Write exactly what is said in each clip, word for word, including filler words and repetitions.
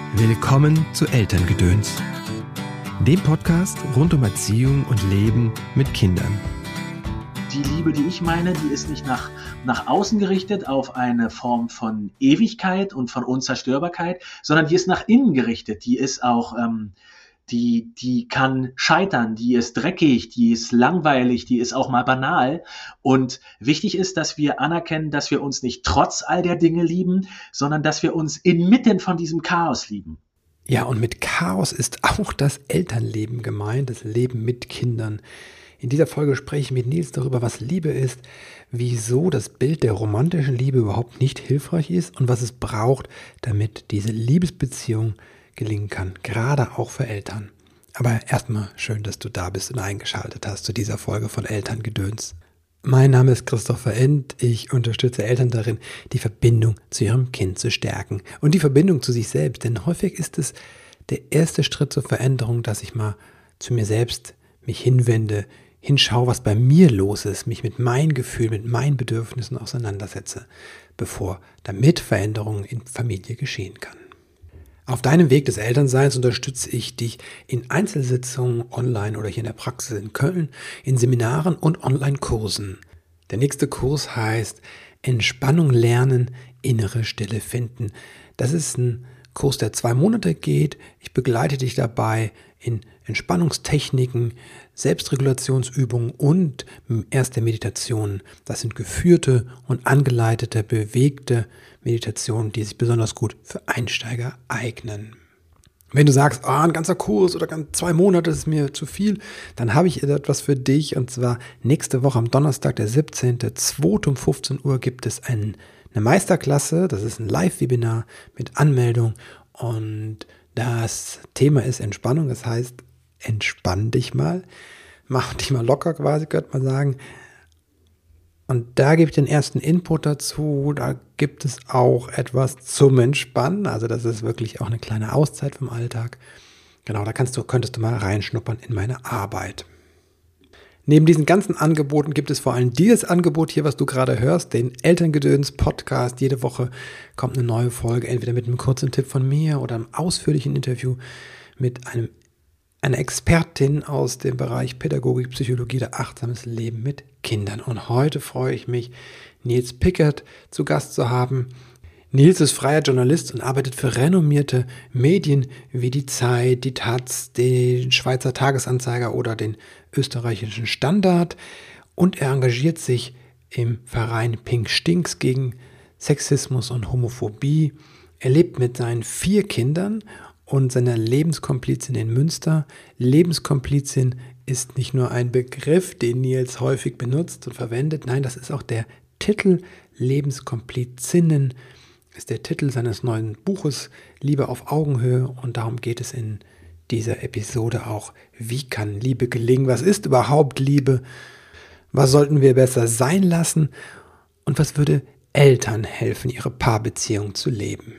Willkommen zu Elterngedöns, dem Podcast rund um Erziehung und Leben mit Kindern. Die Liebe, die ich meine, die ist nicht nach, nach außen gerichtet auf eine Form von Ewigkeit und von Unzerstörbarkeit, sondern die ist nach innen gerichtet. Die ist auch, ähm, die, die kann scheitern, die ist dreckig, die ist langweilig, die ist auch mal banal. Und wichtig ist, dass wir anerkennen, dass wir uns nicht trotz all der Dinge lieben, sondern dass wir uns inmitten von diesem Chaos lieben. Ja, und mit Chaos ist auch das Elternleben gemeint, das Leben mit Kindern. In dieser Folge spreche ich mit Nils darüber, was Liebe ist, wieso das Bild der romantischen Liebe überhaupt nicht hilfreich ist und was es braucht, damit diese Liebesbeziehung gelingen kann, gerade auch für Eltern. Aber erstmal schön, dass du da bist und eingeschaltet hast zu dieser Folge von Elterngedöns. Mein Name ist Christopher End. Ich unterstütze Eltern darin, die Verbindung zu ihrem Kind zu stärken und die Verbindung zu sich selbst. Denn häufig ist es der erste Schritt zur Veränderung, dass ich mal zu mir selbst mich hinwende, hinschaue, was bei mir los ist, mich mit meinen Gefühlen, mit meinen Bedürfnissen auseinandersetze, bevor damit Veränderung in Familie geschehen kann. Auf deinem Weg des Elternseins unterstütze ich dich in Einzelsitzungen, online oder hier in der Praxis in Köln, in Seminaren und Online-Kursen. Der nächste Kurs heißt Entspannung lernen, innere Stille finden. Das ist ein Kurs, der zwei Monate geht. Ich begleite dich dabei in Entspannungstechniken, Selbstregulationsübungen und erste Meditationen. Das sind geführte und angeleitete, bewegte Meditationen, die sich besonders gut für Einsteiger eignen. Wenn du sagst, oh, ein ganzer Kurs oder ganz zwei Monate ist mir zu viel, dann habe ich etwas für dich. Und zwar nächste Woche am Donnerstag, der siebzehnten zweiten um fünfzehn Uhr gibt es ein, eine Meisterklasse. Das ist ein Live-Webinar mit Anmeldung. Und das Thema ist Entspannung. Das heißt, entspann dich mal. Mach dich mal locker quasi, könnte man sagen. Und da gebe ich den ersten Input dazu. Da gibt es auch etwas zum Entspannen. Also das ist wirklich auch eine kleine Auszeit vom Alltag. Genau, da kannst du, könntest du mal reinschnuppern in meine Arbeit. Neben diesen ganzen Angeboten gibt es vor allem dieses Angebot hier, was du gerade hörst, den Elterngedöns-Podcast. Jede Woche kommt eine neue Folge, entweder mit einem kurzen Tipp von mir oder einem ausführlichen Interview mit einem eine Expertin aus dem Bereich Pädagogik, Psychologie, der achtsames Leben mit Kindern. Und heute freue ich mich, Nils Pickert zu Gast zu haben. Nils ist freier Journalist und arbeitet für renommierte Medien wie die Zeit, die Taz, den Schweizer Tagesanzeiger oder den österreichischen Standard. Und er engagiert sich im Verein Pink Stinks gegen Sexismus und Homophobie. Er lebt mit seinen vier Kindern und seiner Lebenskomplizin in Münster. Lebenskomplizin ist nicht nur ein Begriff, den Nils häufig benutzt und verwendet. Nein, das ist auch der Titel. Lebenskomplizinnen ist der Titel seines neuen Buches Liebe auf Augenhöhe. Und darum geht es in dieser Episode auch. Wie kann Liebe gelingen? Was ist überhaupt Liebe? Was sollten wir besser sein lassen? Und was würde Eltern helfen, ihre Paarbeziehung zu leben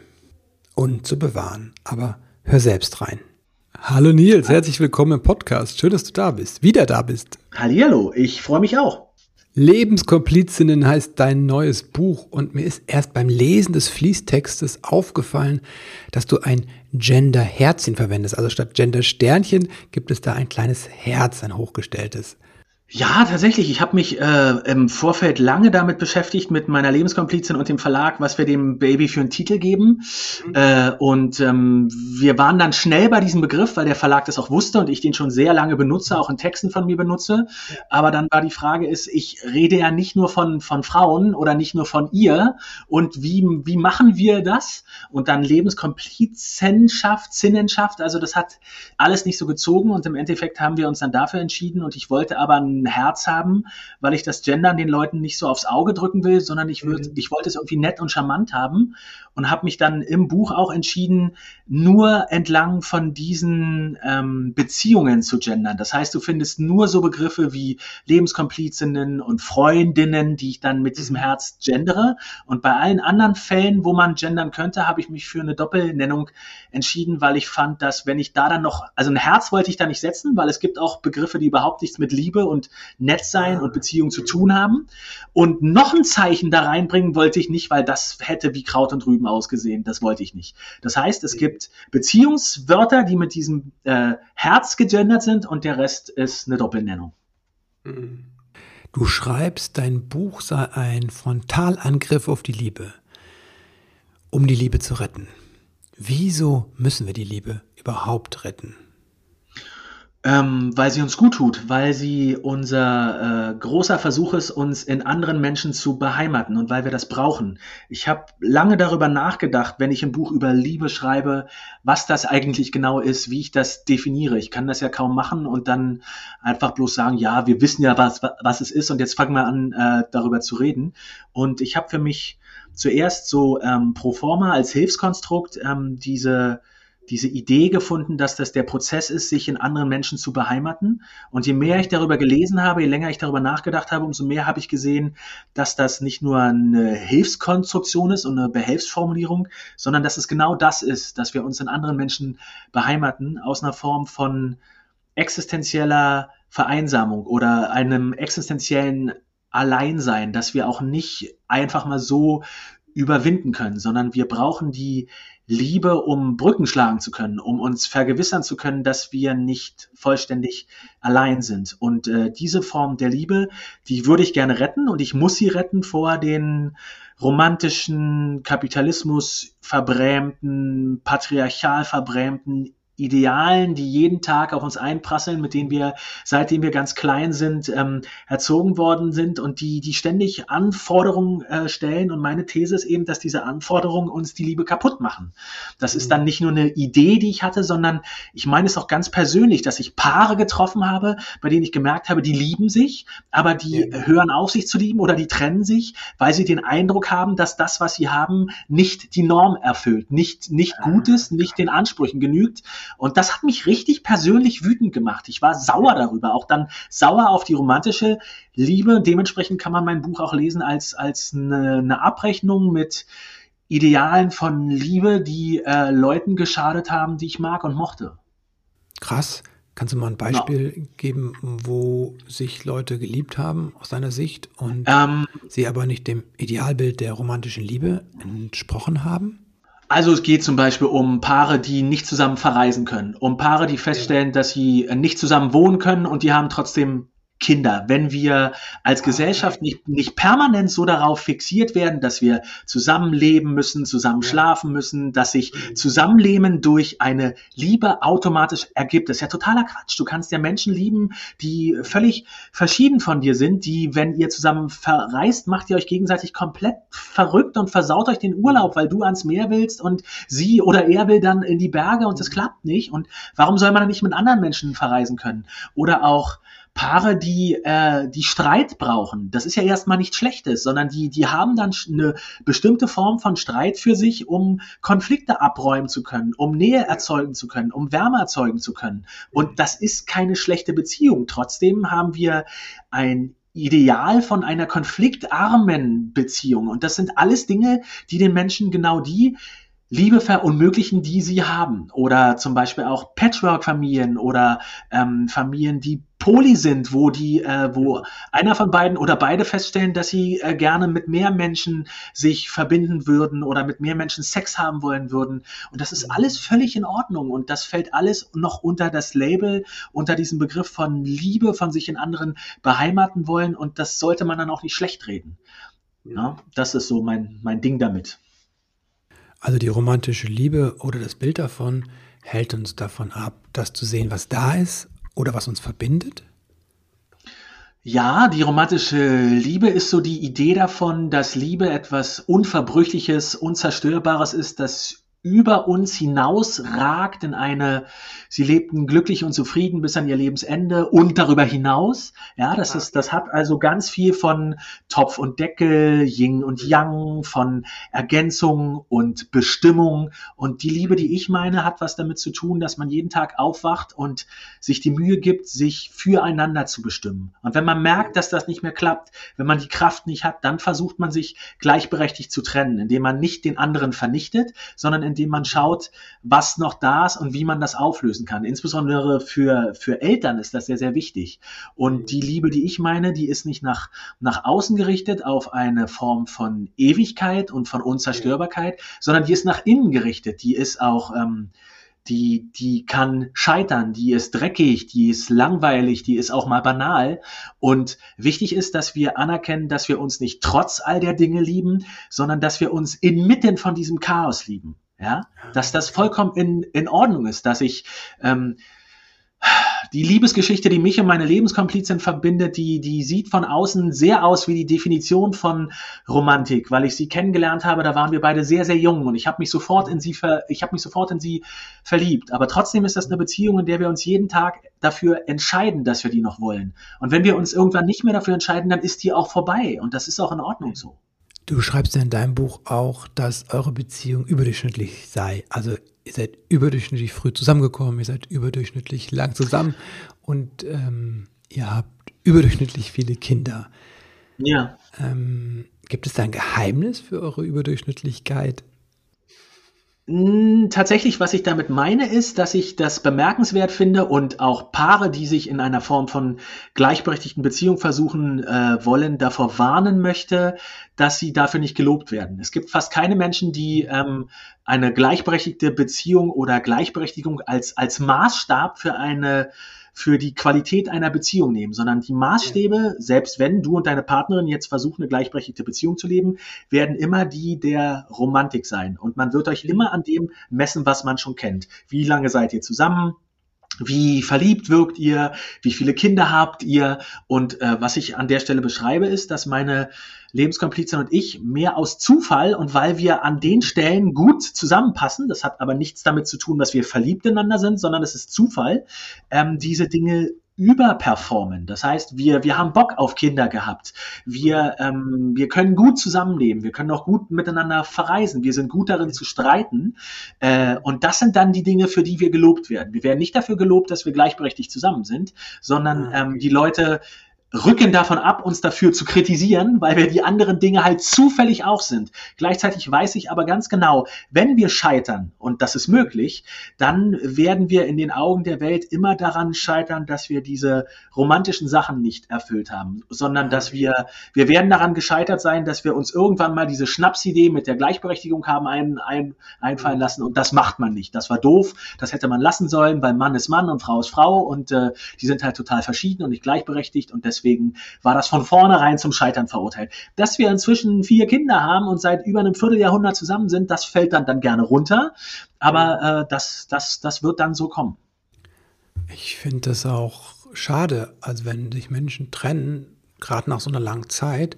und zu bewahren? Aber hör selbst rein. Hallo Nils, herzlich willkommen im Podcast. Schön, dass du da bist, wieder da bist. Hallihallo, ich freue mich auch. Lebenskomplizinnen heißt dein neues Buch und mir ist erst beim Lesen des Fließtextes aufgefallen, dass du ein Gender-Herzchen verwendest. Also statt Gender-Sternchen gibt es da ein kleines Herz, ein hochgestelltes. Ja, tatsächlich. Ich habe mich äh, im Vorfeld lange damit beschäftigt, mit meiner Lebenskomplizin und dem Verlag, was wir dem Baby für einen Titel geben. Mhm. Äh, und ähm, wir waren dann schnell bei diesem Begriff, weil der Verlag das auch wusste und ich den schon sehr lange benutze, auch in Texten von mir benutze. Ja. Aber dann war die Frage ist, ich rede ja nicht nur von von Frauen oder nicht nur von ihr. Und wie wie machen wir das? Und dann Lebenskomplizenschaft, Sinnenschaft, also das hat alles nicht so gezogen. Und im Endeffekt haben wir uns dann dafür entschieden. Und ich wollte aber ein Herz haben, weil ich das Gendern den Leuten nicht so aufs Auge drücken will, sondern ich, würd, mhm. ich wollte es irgendwie nett und charmant haben und habe mich dann im Buch auch entschieden, nur entlang von diesen ähm, Beziehungen zu gendern. Das heißt, du findest nur so Begriffe wie Lebenskomplizinnen und Freundinnen, die ich dann mit diesem Herz gendere. Und bei allen anderen Fällen, wo man gendern könnte, habe ich mich für eine Doppelnennung entschieden, weil ich fand, dass wenn ich da dann noch, also ein Herz wollte ich da nicht setzen, weil es gibt auch Begriffe, die überhaupt nichts mit Liebe und und nett sein und Beziehungen zu tun haben. Und noch ein Zeichen da reinbringen wollte ich nicht, weil das hätte wie Kraut und Rüben ausgesehen. Das wollte ich nicht. Das heißt, es gibt Beziehungswörter, die mit diesem äh, Herz gegendert sind und der Rest ist eine Doppelnennung. Du schreibst, dein Buch sei ein Frontalangriff auf die Liebe, um die Liebe zu retten. Wieso müssen wir die Liebe überhaupt retten? Ähm, weil sie uns gut tut, weil sie unser äh, großer Versuch ist, uns in anderen Menschen zu beheimaten und weil wir das brauchen. Ich habe lange darüber nachgedacht, wenn ich ein Buch über Liebe schreibe, was das eigentlich genau ist, wie ich das definiere. Ich kann das ja kaum machen und dann einfach bloß sagen, ja, wir wissen ja, was, was es ist und jetzt fangen wir an, äh, darüber zu reden. Und ich habe für mich zuerst so ähm, pro forma als Hilfskonstrukt ähm, diese diese Idee gefunden, dass das der Prozess ist, sich in anderen Menschen zu beheimaten. Und je mehr ich darüber gelesen habe, je länger ich darüber nachgedacht habe, umso mehr habe ich gesehen, dass das nicht nur eine Hilfskonstruktion ist und eine Behelfsformulierung, sondern dass es genau das ist, dass wir uns in anderen Menschen beheimaten, aus einer Form von existenzieller Vereinsamung oder einem existenziellen Alleinsein, dass wir auch nicht einfach mal so überwinden können, sondern wir brauchen die Liebe, um Brücken schlagen zu können, um uns vergewissern zu können, dass wir nicht vollständig allein sind. Und äh, diese Form der Liebe, die würde ich gerne retten und ich muss sie retten vor den romantischen, Kapitalismus verbrämten, patriarchal verbrämten Idealen, die jeden Tag auf uns einprasseln, mit denen wir, seitdem wir ganz klein sind, ähm, erzogen worden sind und die, die ständig Anforderungen äh, stellen. Und meine These ist eben, dass diese Anforderungen uns die Liebe kaputt machen. Das ist dann nicht nur eine Idee, die ich hatte, sondern ich meine es auch ganz persönlich, dass ich Paare getroffen habe, bei denen ich gemerkt habe, die lieben sich, aber die ja. hören auf, sich zu lieben oder die trennen sich, weil sie den Eindruck haben, dass das, was sie haben, nicht die Norm erfüllt, nicht, nicht gut ist, nicht den Ansprüchen genügt. Und das hat mich richtig persönlich wütend gemacht. Ich war sauer darüber, auch dann sauer auf die romantische Liebe. Dementsprechend kann man mein Buch auch lesen als, als eine, eine Abrechnung mit Idealen von Liebe, die äh, Leuten geschadet haben, die ich mag und mochte. Krass. Kannst du mal ein Beispiel ja. geben, wo sich Leute geliebt haben aus deiner Sicht und ähm, sie aber nicht dem Idealbild der romantischen Liebe entsprochen haben? Also es geht zum Beispiel um Paare, die nicht zusammen verreisen können, um Paare, die feststellen, dass sie nicht zusammen wohnen können und die haben trotzdem Kinder. Wenn wir als Gesellschaft nicht, nicht permanent so darauf fixiert werden, dass wir zusammenleben müssen, zusammen schlafen müssen, dass sich Zusammenleben durch eine Liebe automatisch ergibt. Das ist ja totaler Quatsch. Du kannst ja Menschen lieben, die völlig verschieden von dir sind, die, wenn ihr zusammen verreist, macht ihr euch gegenseitig komplett verrückt und versaut euch den Urlaub, weil du ans Meer willst und sie oder er will dann in die Berge und das klappt nicht. Und warum soll man dann nicht mit anderen Menschen verreisen können? Oder auch Paare, die äh, die Streit brauchen, das ist ja erstmal nichts Schlechtes, sondern die die haben dann eine bestimmte Form von Streit für sich, um Konflikte abräumen zu können, um Nähe erzeugen zu können, um Wärme erzeugen zu können. Und das ist keine schlechte Beziehung. Trotzdem haben wir ein Ideal von einer konfliktarmen Beziehung. Und das sind alles Dinge, die den Menschen genau die Liebe verunmöglichen, die sie haben. Oder zum Beispiel auch Patchwork-Familien oder ähm, Familien, die poly sind, wo die, äh, wo einer von beiden oder beide feststellen, dass sie äh, gerne mit mehr Menschen sich verbinden würden oder mit mehr Menschen Sex haben wollen würden. Und das ist alles völlig in Ordnung. Und das fällt alles noch unter das Label, unter diesem Begriff von Liebe, von sich in anderen beheimaten wollen. Und das sollte man dann auch nicht schlecht reden. Ja, das ist so mein, mein Ding damit. Also die romantische Liebe oder das Bild davon hält uns davon ab, das zu sehen, was da ist oder was uns verbindet? Ja, die romantische Liebe ist so die Idee davon, dass Liebe etwas Unverbrüchliches, Unzerstörbares ist, das über uns hinausragt in eine, sie lebten glücklich und zufrieden bis an ihr Lebensende und darüber hinaus. Ja, das ist, das hat also ganz viel von Topf und Deckel, Yin und Yang, von Ergänzung und Bestimmung. Und die Liebe, die ich meine, hat was damit zu tun, dass man jeden Tag aufwacht und sich die Mühe gibt, sich füreinander zu bestimmen. Und wenn man merkt, dass das nicht mehr klappt, wenn man die Kraft nicht hat, dann versucht man sich gleichberechtigt zu trennen, indem man nicht den anderen vernichtet, sondern indem man schaut, was noch da ist und wie man das auflösen kann. Insbesondere für, für Eltern ist das sehr, sehr wichtig. Und die Liebe, die ich meine, die ist nicht nach, nach außen gerichtet auf eine Form von Ewigkeit und von Unzerstörbarkeit, sondern die ist nach innen gerichtet. Die ist auch, ähm, die, die kann scheitern, die ist dreckig, die ist langweilig, die ist auch mal banal. Und wichtig ist, dass wir anerkennen, dass wir uns nicht trotz all der Dinge lieben, sondern dass wir uns inmitten von diesem Chaos lieben. Ja, dass das vollkommen in, in Ordnung ist, dass ich ähm, die Liebesgeschichte, die mich und meine Lebenskomplizin verbindet, die, die sieht von außen sehr aus wie die Definition von Romantik, weil ich sie kennengelernt habe, da waren wir beide sehr, sehr jung und ich habe mich sofort in sie ver, ich habe mich sofort in sie verliebt. Aber trotzdem ist das eine Beziehung, in der wir uns jeden Tag dafür entscheiden, dass wir die noch wollen. Und wenn wir uns irgendwann nicht mehr dafür entscheiden, dann ist die auch vorbei und das ist auch in Ordnung so. Du schreibst ja in deinem Buch auch, dass eure Beziehung überdurchschnittlich sei. Also ihr seid überdurchschnittlich früh zusammengekommen, ihr seid überdurchschnittlich lang zusammen und ähm, ihr habt überdurchschnittlich viele Kinder. Ja. Ähm, gibt es da ein Geheimnis für eure Überdurchschnittlichkeit? Tatsächlich, was ich damit meine, ist, dass ich das bemerkenswert finde und auch Paare, die sich in einer Form von gleichberechtigten Beziehung versuchen äh, wollen, davor warnen möchte, dass sie dafür nicht gelobt werden. Es gibt fast keine Menschen, die ähm, eine gleichberechtigte Beziehung oder Gleichberechtigung als, als Maßstab für eine für die Qualität einer Beziehung nehmen, sondern die Maßstäbe, selbst wenn du und deine Partnerin jetzt versuchen, eine gleichberechtigte Beziehung zu leben, werden immer die der Romantik sein. Und man wird euch immer an dem messen, was man schon kennt. Wie lange seid ihr zusammen? Wie verliebt wirkt ihr? Wie viele Kinder habt ihr? Und äh, was ich an der Stelle beschreibe, ist, dass meine Lebenskomplizin und ich mehr aus Zufall und weil wir an den Stellen gut zusammenpassen, das hat aber nichts damit zu tun, dass wir verliebt ineinander sind, sondern es ist Zufall, ähm, diese Dinge überperformen. Das heißt, wir, wir haben Bock auf Kinder gehabt. Wir, ähm, wir können gut zusammenleben. Wir können auch gut miteinander verreisen. Wir sind gut darin zu streiten. Äh, und das sind dann die Dinge, für die wir gelobt werden. Wir werden nicht dafür gelobt, dass wir gleichberechtigt zusammen sind, sondern ähm, die Leute rücken davon ab, uns dafür zu kritisieren, weil wir die anderen Dinge halt zufällig auch sind. Gleichzeitig weiß ich aber ganz genau, wenn wir scheitern, und das ist möglich, dann werden wir in den Augen der Welt immer daran scheitern, dass wir diese romantischen Sachen nicht erfüllt haben, sondern dass wir, wir werden daran gescheitert sein, dass wir uns irgendwann mal diese Schnapsidee mit der Gleichberechtigung haben ein, ein, einfallen lassen und das macht man nicht. Das war doof, das hätte man lassen sollen, weil Mann ist Mann und Frau ist Frau und äh, die sind halt total verschieden und nicht gleichberechtigt und deswegen Deswegen war das von vornherein zum Scheitern verurteilt. Dass wir inzwischen vier Kinder haben und seit über einem Vierteljahrhundert zusammen sind, das fällt dann, dann gerne runter. Aber äh, das, das, das wird dann so kommen. Ich finde das auch schade, also wenn sich Menschen trennen, gerade nach so einer langen Zeit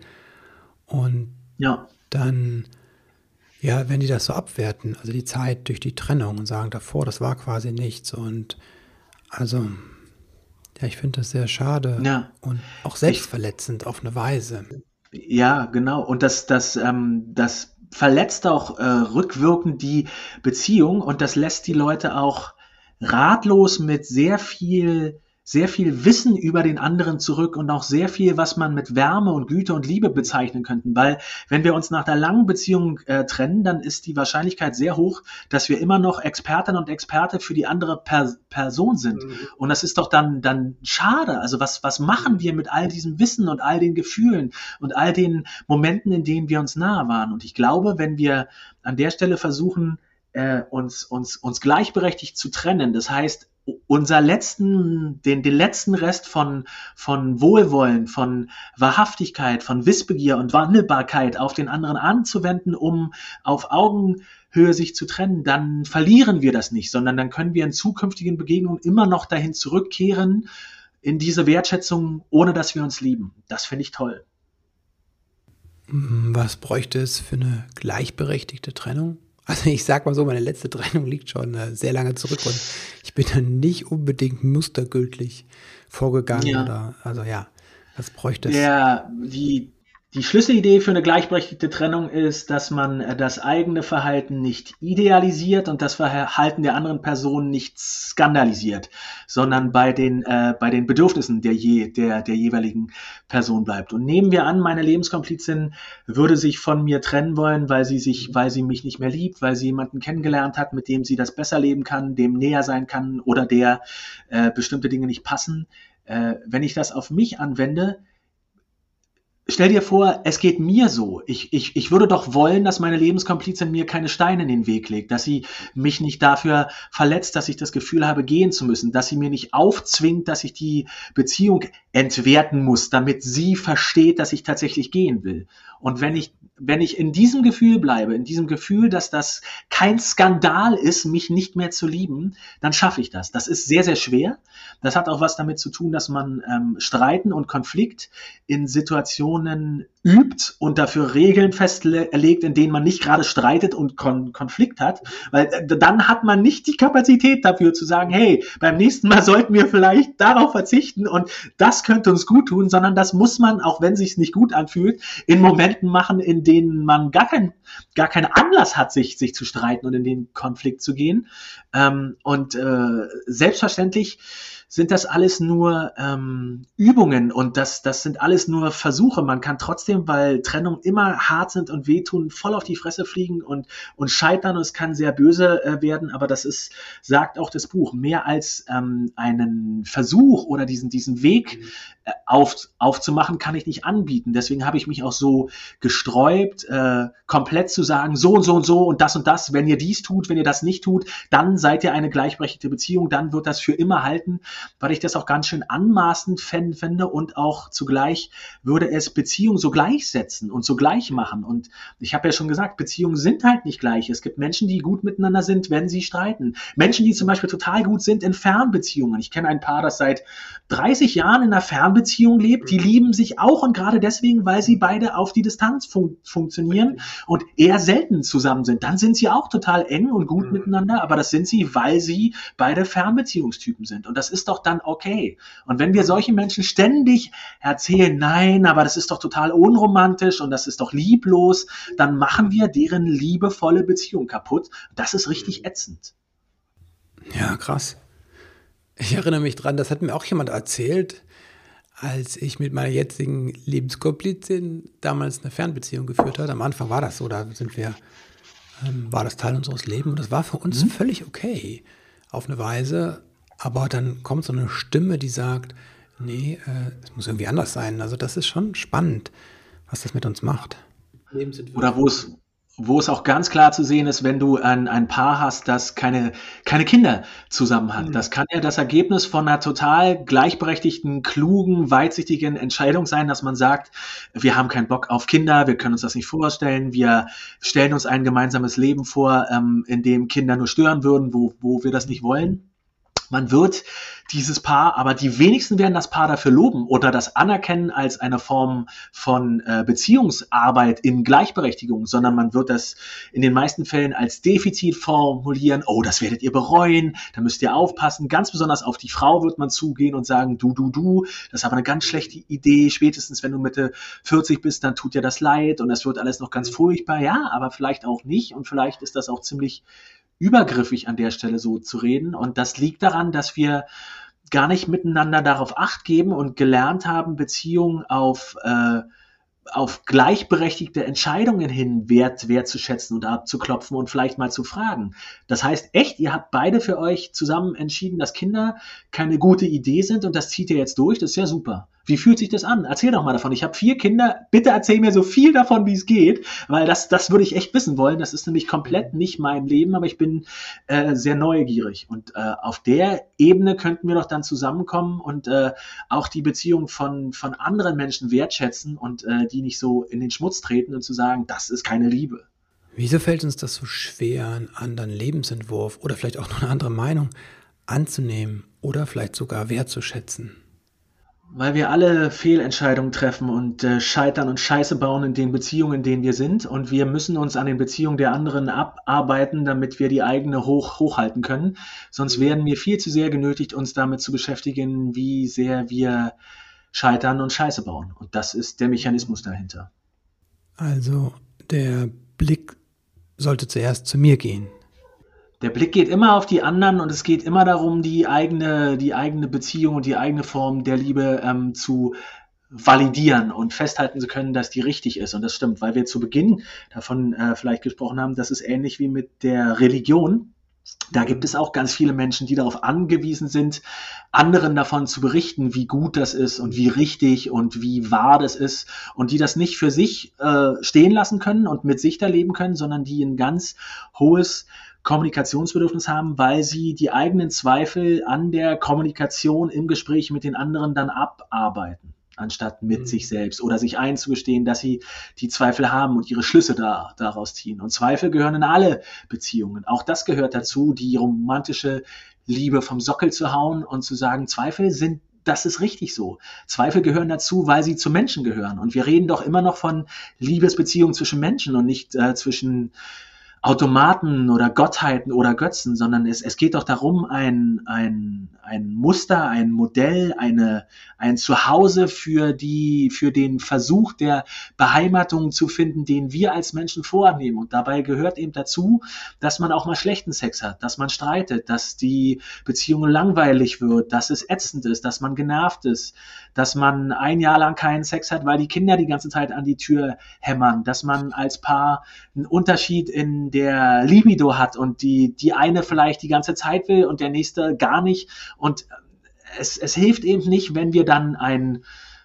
und ja. dann, ja, wenn die das so abwerten, also die Zeit durch die Trennung und sagen davor, das war quasi nichts und also... Ja, ich finde das sehr schade ja. und auch selbstverletzend ich, auf eine Weise. Ja, genau. Und das, das, ähm, das verletzt auch äh, rückwirkend die Beziehung und das lässt die Leute auch ratlos mit sehr viel, sehr viel Wissen über den anderen zurück und auch sehr viel, was man mit Wärme und Güte und Liebe bezeichnen könnten. Weil wenn wir uns nach einer langen Beziehung äh, trennen, dann ist die Wahrscheinlichkeit sehr hoch, dass wir immer noch Expertin und Experte für die andere per- Person sind. Mhm. Und das ist doch dann, dann schade. Also was, was machen wir mit all diesem Wissen und all den Gefühlen und all den Momenten, in denen wir uns nahe waren? Und ich glaube, wenn wir an der Stelle versuchen, äh, uns, uns, uns gleichberechtigt zu trennen, das heißt, unser letzten, den, den letzten Rest von, von Wohlwollen, von Wahrhaftigkeit, von Wissbegier und Wandelbarkeit auf den anderen anzuwenden, um auf Augenhöhe sich zu trennen, dann verlieren wir das nicht, sondern dann können wir in zukünftigen Begegnungen immer noch dahin zurückkehren, in diese Wertschätzung, ohne dass wir uns lieben. Das finde ich toll. Was bräuchte es für eine gleichberechtigte Trennung? Also ich sag mal so, meine letzte Trennung liegt schon äh, sehr lange zurück und ich bin dann nicht unbedingt mustergültig vorgegangen. Ja. Oder, also ja, was bräuchte es? Ja, die, Die Schlüsselidee für eine gleichberechtigte Trennung ist, dass man äh, das eigene Verhalten nicht idealisiert und das Verhalten der anderen Person nicht skandalisiert, sondern bei den, äh, bei den Bedürfnissen der, je, der, der jeweiligen Person bleibt. Und nehmen wir an, meine Lebenskomplizin würde sich von mir trennen wollen, weil sie sich, weil sie mich nicht mehr liebt, weil sie jemanden kennengelernt hat, mit dem sie das besser leben kann, dem näher sein kann oder der äh, bestimmte Dinge nicht passen. Äh, wenn ich das auf mich anwende, stell dir vor, es geht mir so. Ich, ich, ich würde doch wollen, dass meine Lebenskomplizin mir keine Steine in den Weg legt, dass sie mich nicht dafür verletzt, dass ich das Gefühl habe, gehen zu müssen, dass sie mir nicht aufzwingt, dass ich die Beziehung entwerten muss, damit sie versteht, dass ich tatsächlich gehen will. Und wenn ich, wenn ich in diesem Gefühl bleibe, in diesem Gefühl, dass das kein Skandal ist, mich nicht mehr zu lieben, dann schaffe ich das. Das ist sehr, sehr schwer. Das hat auch was damit zu tun, dass man ähm, Streiten und Konflikt in Situationen übt und dafür Regeln festlegt, in denen man nicht gerade streitet und Kon- Konflikt hat, weil äh, dann hat man nicht die Kapazität dafür zu sagen, hey, beim nächsten Mal sollten wir vielleicht darauf verzichten und das könnte uns gut tun, sondern das muss man, auch wenn es sich nicht gut anfühlt, in Momenten machen, in denen man gar kein, gar keinen Anlass hat, sich, sich zu streiten und in den Konflikt zu gehen. Ähm, und äh, selbstverständlich sind das alles nur ähm, Übungen und das, das sind alles nur Versuche. Man kann trotzdem, weil Trennung immer hart sind und wehtun, voll auf die Fresse fliegen und, und scheitern und es kann sehr böse äh, werden, aber das ist, sagt auch das Buch, mehr als ähm, einen Versuch oder diesen, diesen Weg äh, auf, aufzumachen, kann ich nicht anbieten. Deswegen habe ich mich auch so gesträubt, äh, komplett zu sagen, so und so und so und das und das, wenn ihr dies tut, wenn ihr das nicht tut, dann seid ihr eine gleichberechtigte Beziehung, dann wird das für immer halten, weil ich das auch ganz schön anmaßend fände und auch zugleich würde es Beziehungen so gleichsetzen und so gleich machen. Und ich habe ja schon gesagt, Beziehungen sind halt nicht gleich. Es gibt Menschen, die gut miteinander sind, wenn sie streiten. Menschen, die zum Beispiel total gut sind in Fernbeziehungen. Ich kenne ein Paar, das seit dreißig Jahren in einer Fernbeziehung lebt. Die lieben sich auch und gerade deswegen, weil sie beide auf die Distanz fun- funktionieren und eher selten zusammen sind. Dann sind sie auch total eng und gut miteinander, aber das sind sie, weil sie beide Fernbeziehungstypen sind. Und das ist doch dann okay. Und wenn wir solchen Menschen ständig erzählen, nein, aber das ist doch total unromantisch und das ist doch lieblos, dann machen wir deren liebevolle Beziehung kaputt. Das ist richtig ätzend. Ja, krass. Ich erinnere mich dran, das hat mir auch jemand erzählt, als ich mit meiner jetzigen Lebenskomplizin damals eine Fernbeziehung geführt habe. Am Anfang war das so, da sind wir, ähm, war das Teil unseres Lebens und das war für uns mhm. völlig okay auf eine Weise. Aber dann kommt so eine Stimme, die sagt, nee, äh, es muss irgendwie anders sein. Also das ist schon spannend, was das mit uns macht. Oder wo es, wo es auch ganz klar zu sehen ist, wenn du ein, ein Paar hast, das keine, keine Kinder zusammen hat. Mhm. Das kann ja das Ergebnis von einer total gleichberechtigten, klugen, weitsichtigen Entscheidung sein, dass man sagt, wir haben keinen Bock auf Kinder, wir können uns das nicht vorstellen, wir stellen uns ein gemeinsames Leben vor, ähm, in dem Kinder nur stören würden, wo, wo wir das nicht wollen. Man wird dieses Paar, aber die wenigsten werden das Paar dafür loben oder das anerkennen als eine Form von äh, Beziehungsarbeit in Gleichberechtigung, sondern man wird das in den meisten Fällen als Defizit formulieren. Oh, das werdet ihr bereuen, da müsst ihr aufpassen. Ganz besonders auf die Frau wird man zugehen und sagen, du, du, du, das ist aber eine ganz schlechte Idee. Spätestens, wenn du Mitte vierzig bist, dann tut dir das leid und das wird alles noch ganz furchtbar. Ja, aber vielleicht auch nicht und vielleicht ist das auch ziemlich übergriffig an der Stelle so zu reden. Und das liegt daran, dass wir gar nicht miteinander darauf Acht geben und gelernt haben, Beziehungen auf, äh, auf gleichberechtigte Entscheidungen hin wert, wertzuschätzen und abzuklopfen und vielleicht mal zu fragen. Das heißt, echt, ihr habt beide für euch zusammen entschieden, dass Kinder keine gute Idee sind und das zieht ihr jetzt durch, das ist ja super. Wie fühlt sich das an? Erzähl doch mal davon. Ich habe vier Kinder. Bitte erzähl mir so viel davon, wie es geht, weil das, das würde ich echt wissen wollen. Das ist nämlich komplett nicht mein Leben, aber ich bin äh, sehr neugierig. Und äh, auf der Ebene könnten wir doch dann zusammenkommen und äh, auch die Beziehung von, von anderen Menschen wertschätzen und äh, die nicht so in den Schmutz treten und zu sagen, das ist keine Liebe. Wieso fällt uns das so schwer, einen anderen Lebensentwurf oder vielleicht auch noch eine andere Meinung anzunehmen oder vielleicht sogar wertzuschätzen? Weil wir alle Fehlentscheidungen treffen und äh, scheitern und Scheiße bauen in den Beziehungen, in denen wir sind. Und wir müssen uns an den Beziehungen der anderen abarbeiten, damit wir die eigene hoch hochhalten können. Sonst werden wir viel zu sehr genötigt, uns damit zu beschäftigen, wie sehr wir scheitern und Scheiße bauen. Und das ist der Mechanismus dahinter. Also der Blick sollte zuerst zu mir gehen. Der Blick geht immer auf die anderen und es geht immer darum, die eigene, die eigene Beziehung und die eigene Form der Liebe ähm, zu validieren und festhalten zu können, dass die richtig ist. Und das stimmt, weil wir zu Beginn davon äh, vielleicht gesprochen haben, das ist ähnlich wie mit der Religion. Da gibt es auch ganz viele Menschen, die darauf angewiesen sind, anderen davon zu berichten, wie gut das ist und wie richtig und wie wahr das ist und die das nicht für sich äh, stehen lassen können und mit sich da leben können, sondern die ein ganz hohes Kommunikationsbedürfnis haben, weil sie die eigenen Zweifel an der Kommunikation im Gespräch mit den anderen dann abarbeiten, anstatt mit mhm. sich selbst oder sich einzugestehen, dass sie die Zweifel haben und ihre Schlüsse da, daraus ziehen. Und Zweifel gehören in alle Beziehungen. Auch das gehört dazu, die romantische Liebe vom Sockel zu hauen und zu sagen, Zweifel sind das ist richtig so. Zweifel gehören dazu, weil sie zu Menschen gehören. Und wir reden doch immer noch von Liebesbeziehungen zwischen Menschen und nicht äh, zwischen Automaten oder Gottheiten oder Götzen, sondern es, es geht doch darum, ein, ein, ein Muster, ein Modell, eine, ein Zuhause für die, für den Versuch der Beheimatung zu finden, den wir als Menschen vornehmen. Und dabei gehört eben dazu, dass man auch mal schlechten Sex hat, dass man streitet, dass die Beziehung langweilig wird, dass es ätzend ist, dass man genervt ist, dass man ein Jahr lang keinen Sex hat, weil die Kinder die ganze Zeit an die Tür hämmern, dass man als Paar einen Unterschied in der Libido hat und die, die eine vielleicht die ganze Zeit will und der nächste gar nicht. Und es, es hilft eben nicht, wenn wir dann ein,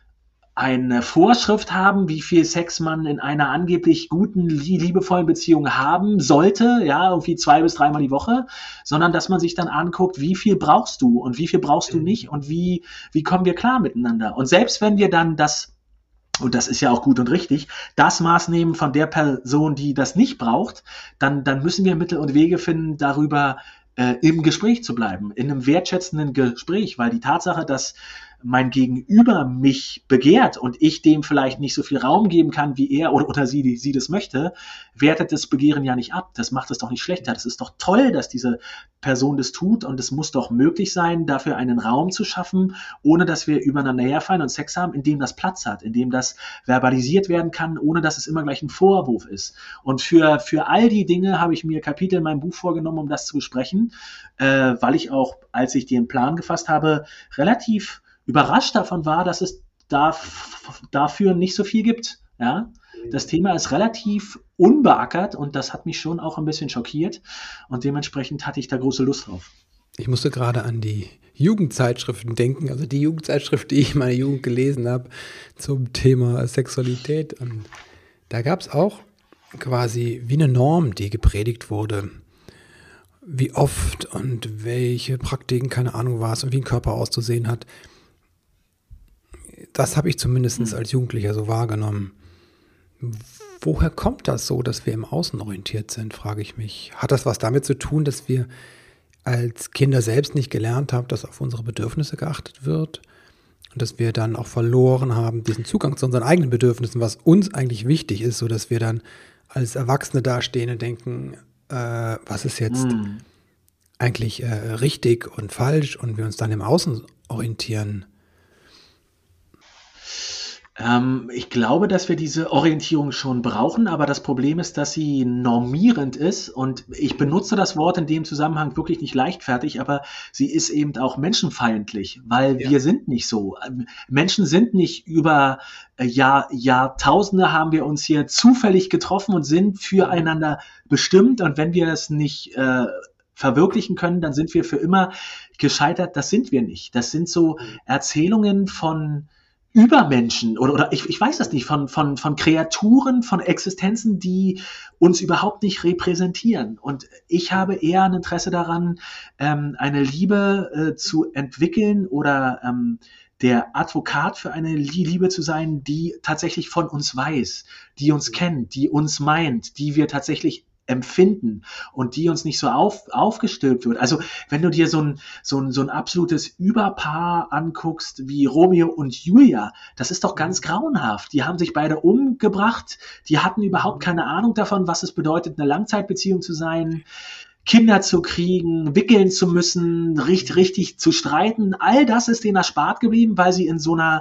eine Vorschrift haben, wie viel Sex man in einer angeblich guten, liebevollen Beziehung haben sollte, ja, irgendwie zwei bis dreimal die Woche, sondern dass man sich dann anguckt, wie viel brauchst du und wie viel brauchst du nicht und wie, wie kommen wir klar miteinander. Und selbst wenn wir dann das, und das ist ja auch gut und richtig, das Maß nehmen von der Person, die das nicht braucht, dann, dann müssen wir Mittel und Wege finden, darüber äh, im Gespräch zu bleiben, in einem wertschätzenden Gespräch, weil die Tatsache, dass mein Gegenüber mich begehrt und ich dem vielleicht nicht so viel Raum geben kann, wie er oder, oder sie, die, sie das möchte, wertet das Begehren ja nicht ab. Das macht es doch nicht schlechter. Das ist doch toll, dass diese Person das tut und es muss doch möglich sein, dafür einen Raum zu schaffen, ohne dass wir übereinander herfallen und Sex haben, in dem das Platz hat, in dem das verbalisiert werden kann, ohne dass es immer gleich ein Vorwurf ist. Und für, für all die Dinge habe ich mir Kapitel in meinem Buch vorgenommen, um das zu besprechen, äh, weil ich auch, als ich den Plan gefasst habe, relativ überrascht davon war, dass es da, dafür nicht so viel gibt. Ja? Das Thema ist relativ unbeackert und das hat mich schon auch ein bisschen schockiert und dementsprechend hatte ich da große Lust drauf. Ich musste gerade an die Jugendzeitschriften denken, also die Jugendzeitschrift, die ich in meiner Jugend gelesen habe zum Thema Sexualität. Und da gab es auch quasi wie eine Norm, die gepredigt wurde. Wie oft und welche Praktiken, keine Ahnung was und wie ein Körper auszusehen hat. Das habe ich zumindest mhm. als Jugendlicher so wahrgenommen. Woher kommt das so, dass wir im Außen orientiert sind, frage ich mich. Hat das was damit zu tun, dass wir als Kinder selbst nicht gelernt haben, dass auf unsere Bedürfnisse geachtet wird? Und dass wir dann auch verloren haben, diesen Zugang zu unseren eigenen Bedürfnissen, was uns eigentlich wichtig ist, sodass wir dann als Erwachsene dastehen und denken, äh, was ist jetzt mhm. eigentlich äh, richtig und falsch und wir uns dann im Außen orientieren? Ähm, ich glaube, dass wir diese Orientierung schon brauchen, aber das Problem ist, dass sie normierend ist und ich benutze das Wort in dem Zusammenhang wirklich nicht leichtfertig, aber sie ist eben auch menschenfeindlich, weil ja. wir sind nicht so. Menschen sind nicht über Jahr, Jahrtausende haben wir uns hier zufällig getroffen und sind füreinander bestimmt und wenn wir es nicht äh, verwirklichen können, dann sind wir für immer gescheitert. Das sind wir nicht. Das sind so Erzählungen von Übermenschen oder, oder ich, ich weiß das nicht, von, von, von Kreaturen, von Existenzen, die uns überhaupt nicht repräsentieren. Und ich habe eher ein Interesse daran, ähm, eine Liebe äh, zu entwickeln oder ähm, der Advokat für eine Liebe zu sein, die tatsächlich von uns weiß, die uns kennt, die uns meint, die wir tatsächlich empfinden und die uns nicht so auf, aufgestülpt wird. Also wenn du dir so ein, so ein, so ein absolutes Überpaar anguckst wie Romeo und Julia, das ist doch ganz grauenhaft. Die haben sich beide umgebracht, die hatten überhaupt keine Ahnung davon, was es bedeutet, eine Langzeitbeziehung zu sein, Kinder zu kriegen, wickeln zu müssen, richtig, richtig zu streiten. All das ist denen erspart geblieben, weil sie in so einer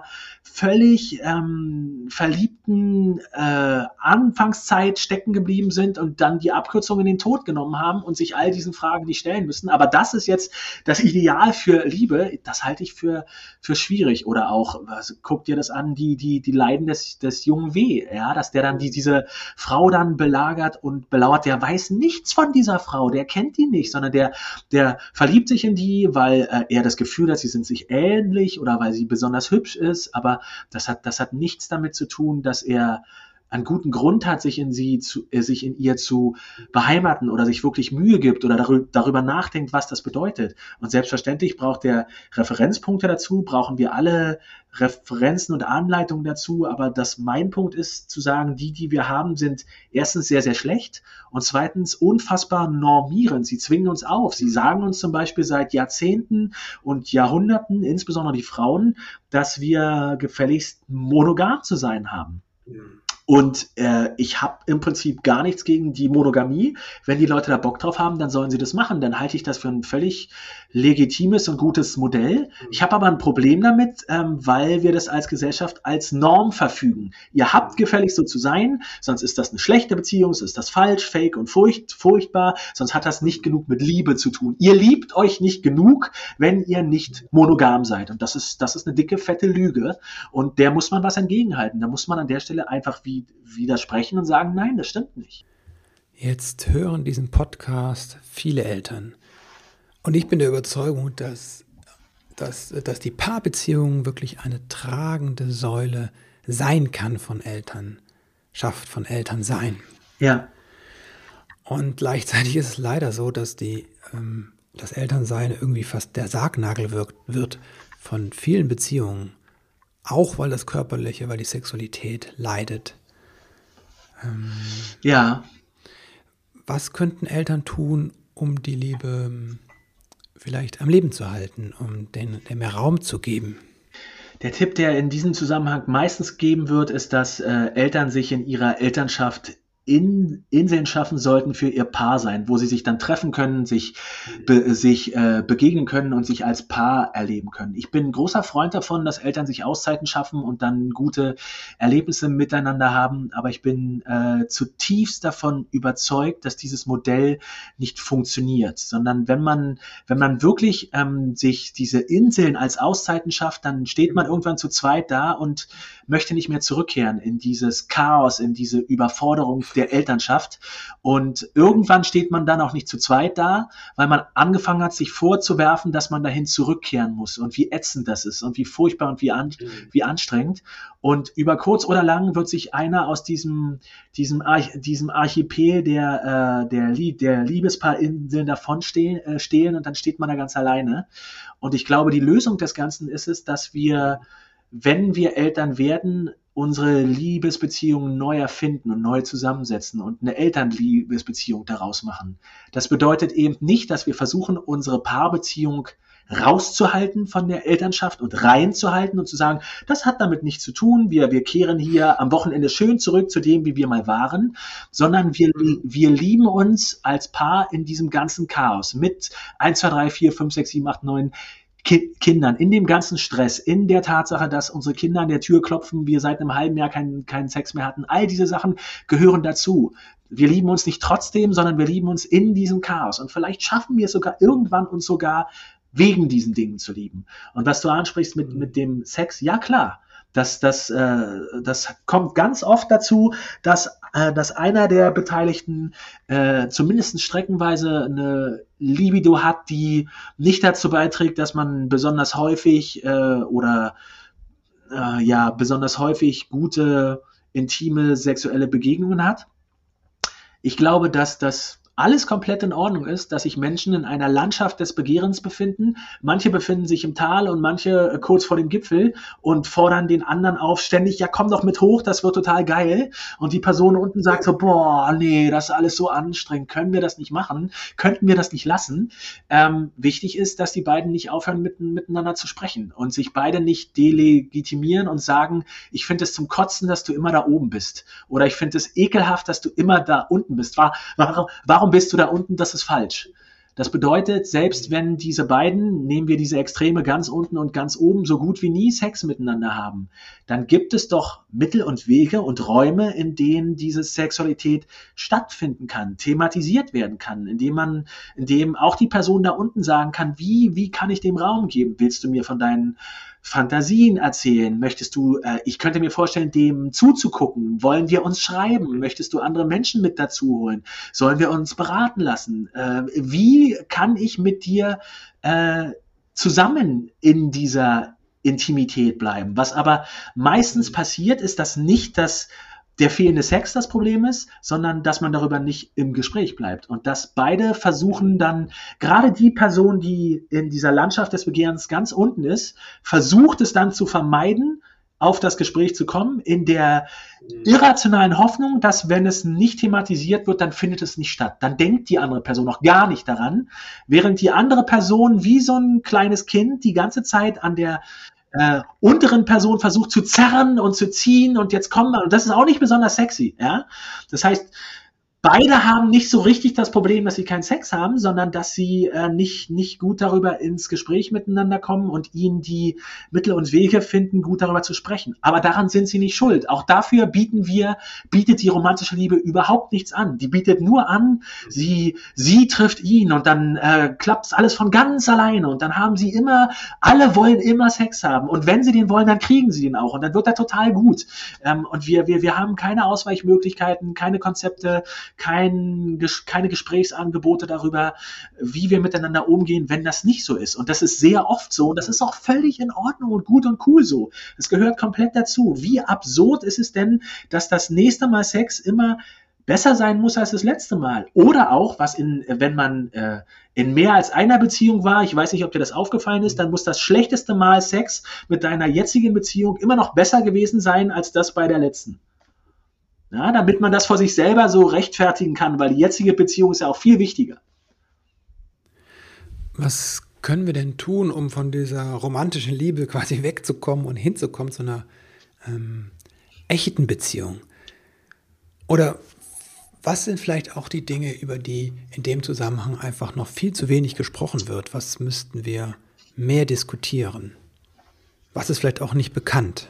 völlig ähm, verliebten äh, Anfangszeit stecken geblieben sind und dann die Abkürzung in den Tod genommen haben und sich all diesen Fragen nicht stellen müssen. Aber das ist jetzt das Ideal für Liebe. Das halte ich für, für schwierig. Oder auch, was, guck dir das an, die, die, die Leiden des, des jungen W., ja, dass der dann die, diese Frau dann belagert und belauert. Der weiß nichts von dieser Frau, der kennt die nicht, sondern der, der verliebt sich in die, weil äh, er das Gefühl hat, sie sind sich ähnlich oder weil sie besonders hübsch ist, aber das hat, das hat nichts damit zu tun, dass er einen guten Grund hat, sich in sie zu, äh, sich in ihr zu beheimaten oder sich wirklich Mühe gibt oder darüber, darüber nachdenkt, was das bedeutet. Und selbstverständlich braucht der Referenzpunkte dazu, brauchen wir alle Referenzen und Anleitungen dazu, aber das mein Punkt ist, zu sagen, die, die wir haben, sind erstens sehr, sehr schlecht und zweitens unfassbar normierend. Sie zwingen uns auf. Sie sagen uns zum Beispiel seit Jahrzehnten und Jahrhunderten, insbesondere die Frauen, dass wir gefälligst monogam zu sein haben. Mhm. Und äh, ich habe im Prinzip gar nichts gegen die Monogamie. Wenn die Leute da Bock drauf haben, dann sollen sie das machen. Dann halte ich das für ein völlig legitimes und gutes Modell. Ich habe aber ein Problem damit, ähm, weil wir das als Gesellschaft als Norm verfügen. Ihr habt gefälligst so zu sein, sonst ist das eine schlechte Beziehung, sonst ist das falsch, fake und furcht, furchtbar, sonst hat das nicht genug mit Liebe zu tun. Ihr liebt euch nicht genug, wenn ihr nicht monogam seid. Und das ist, das ist eine dicke, fette Lüge. Und der muss man was entgegenhalten. Da muss man an der Stelle einfach wie widersprechen und sagen, nein, das stimmt nicht. Jetzt hören diesen Podcast viele Eltern. Und ich bin der Überzeugung, dass, dass, dass die Paarbeziehung wirklich eine tragende Säule sein kann von Elternschaft, von Elternsein. Ja. Und gleichzeitig ist es leider so, dass die, ähm, das Elternsein irgendwie fast der Sargnagel wirkt, wird von vielen Beziehungen. Auch weil das Körperliche, weil die Sexualität leidet. Ähm, ja. Was könnten Eltern tun, um die Liebe vielleicht am Leben zu halten, um denen mehr Raum zu geben? Der Tipp, der in diesem Zusammenhang meistens gegeben wird, ist, dass äh, Eltern sich in ihrer Elternschaft in Inseln schaffen sollten für ihr Paar sein, wo sie sich dann treffen können, sich, be, sich äh, begegnen können und sich als Paar erleben können. Ich bin ein großer Freund davon, dass Eltern sich Auszeiten schaffen und dann gute Erlebnisse miteinander haben, aber ich bin äh, zutiefst davon überzeugt, dass dieses Modell nicht funktioniert, sondern wenn man, wenn man wirklich ähm, sich diese Inseln als Auszeiten schafft, dann steht man irgendwann zu zweit da und möchte nicht mehr zurückkehren in dieses Chaos, in diese Überforderung der Elternschaft. Und irgendwann steht man dann auch nicht zu zweit da, weil man angefangen hat, sich vorzuwerfen, dass man dahin zurückkehren muss und wie ätzend das ist und wie furchtbar und wie, an, wie anstrengend. Und über kurz oder lang wird sich einer aus diesem, diesem, Arch, diesem Archipel der, äh, der, der Liebespaarinseln davon stehlen, äh, stehlen und dann steht man da ganz alleine. Und ich glaube, die Lösung des Ganzen ist es, dass wir, wenn wir Eltern werden, unsere Liebesbeziehungen neu erfinden und neu zusammensetzen und eine Elternliebesbeziehung daraus machen. Das bedeutet eben nicht, dass wir versuchen, unsere Paarbeziehung rauszuhalten von der Elternschaft und reinzuhalten und zu sagen, das hat damit nichts zu tun, wir, wir kehren hier am Wochenende schön zurück zu dem, wie wir mal waren, sondern wir, wir lieben uns als Paar in diesem ganzen Chaos mit eins, zwei, drei, vier, fünf, sechs, sieben, acht, neun Kindern, in dem ganzen Stress, in der Tatsache, dass unsere Kinder an der Tür klopfen, wir seit einem halben Jahr keinen, keinen Sex mehr hatten, all diese Sachen gehören dazu. Wir lieben uns nicht trotzdem, sondern wir lieben uns in diesem Chaos. Und vielleicht schaffen wir es sogar irgendwann, uns sogar wegen diesen Dingen zu lieben. Und was du ansprichst mit, mit dem Sex, ja klar, das, das, äh, das kommt ganz oft dazu, dass, äh, dass einer der Beteiligten äh, zumindest streckenweise eine Libido hat, die nicht dazu beiträgt, dass man besonders häufig äh, oder äh, ja besonders häufig gute, intime, sexuelle Begegnungen hat. Ich glaube, dass das alles komplett in Ordnung ist, dass sich Menschen in einer Landschaft des Begehrens befinden. Manche befinden sich im Tal und manche kurz vor dem Gipfel und fordern den anderen auf, ständig, ja komm doch mit hoch, das wird total geil. Und die Person unten sagt so, boah, nee, das ist alles so anstrengend, können wir das nicht machen, könnten wir das nicht lassen. Ähm, wichtig ist, dass die beiden nicht aufhören, mit, miteinander zu sprechen und sich beide nicht delegitimieren und sagen, ich finde es zum Kotzen, dass du immer da oben bist. Oder ich finde es ekelhaft, dass du immer da unten bist. Warum, warum bist du da unten? Das ist falsch. Das bedeutet, selbst wenn diese beiden, nehmen wir diese Extreme ganz unten und ganz oben, so gut wie nie Sex miteinander haben, dann gibt es doch Mittel und Wege und Räume, in denen diese Sexualität stattfinden kann, thematisiert werden kann, indem man, indem auch die Person da unten sagen kann, wie, wie kann ich dem Raum geben? Willst du mir von deinen Fantasien erzählen? Möchtest du, äh, ich könnte mir vorstellen, dem zuzugucken. Wollen wir uns schreiben? Möchtest du andere Menschen mit dazu holen? Sollen wir uns beraten lassen? Äh, wie kann ich mit dir äh, zusammen in dieser Intimität bleiben? Was aber meistens passiert, ist, dass nicht das der fehlende Sex das Problem ist, sondern dass man darüber nicht im Gespräch bleibt und dass beide versuchen dann, gerade die Person, die in dieser Landschaft des Begehrens ganz unten ist, versucht es dann zu vermeiden, auf das Gespräch zu kommen, in der irrationalen Hoffnung, dass wenn es nicht thematisiert wird, dann findet es nicht statt. Dann denkt die andere Person noch gar nicht daran, während die andere Person wie so ein kleines Kind die ganze Zeit an der Äh, unteren Person versucht zu zerren und zu ziehen und jetzt kommen wir, und das ist auch nicht besonders sexy, ja. Das heißt, beide haben nicht so richtig das Problem, dass sie keinen Sex haben, sondern dass sie äh, nicht, nicht gut darüber ins Gespräch miteinander kommen und ihnen die Mittel und Wege finden, gut darüber zu sprechen. Aber daran sind sie nicht schuld. Auch dafür bieten wir, bietet die romantische Liebe überhaupt nichts an. Die bietet nur an, sie, sie trifft ihn und dann äh, klappt alles von ganz alleine und dann haben sie immer, alle wollen immer Sex haben und wenn sie den wollen, dann kriegen sie den auch und dann wird er total gut. Ähm, und wir, wir, wir haben keine Ausweichmöglichkeiten, keine Konzepte, Kein, keine Gesprächsangebote darüber, wie wir miteinander umgehen, wenn das nicht so ist. Und das ist sehr oft so und das ist auch völlig in Ordnung und gut und cool so. Es gehört komplett dazu. Wie absurd ist es denn, dass das nächste Mal Sex immer besser sein muss als das letzte Mal? Oder auch, was in, wenn man äh, in mehr als einer Beziehung war, ich weiß nicht, ob dir das aufgefallen ist, dann muss das schlechteste Mal Sex mit deiner jetzigen Beziehung immer noch besser gewesen sein als das bei der letzten. Ja, damit man das vor sich selber so rechtfertigen kann, weil die jetzige Beziehung ist ja auch viel wichtiger. Was können wir denn tun, um von dieser romantischen Liebe quasi wegzukommen und hinzukommen zu einer ähm, echten Beziehung? Oder was sind vielleicht auch die Dinge, über die in dem Zusammenhang einfach noch viel zu wenig gesprochen wird? Was müssten wir mehr diskutieren? Was ist vielleicht auch nicht bekannt?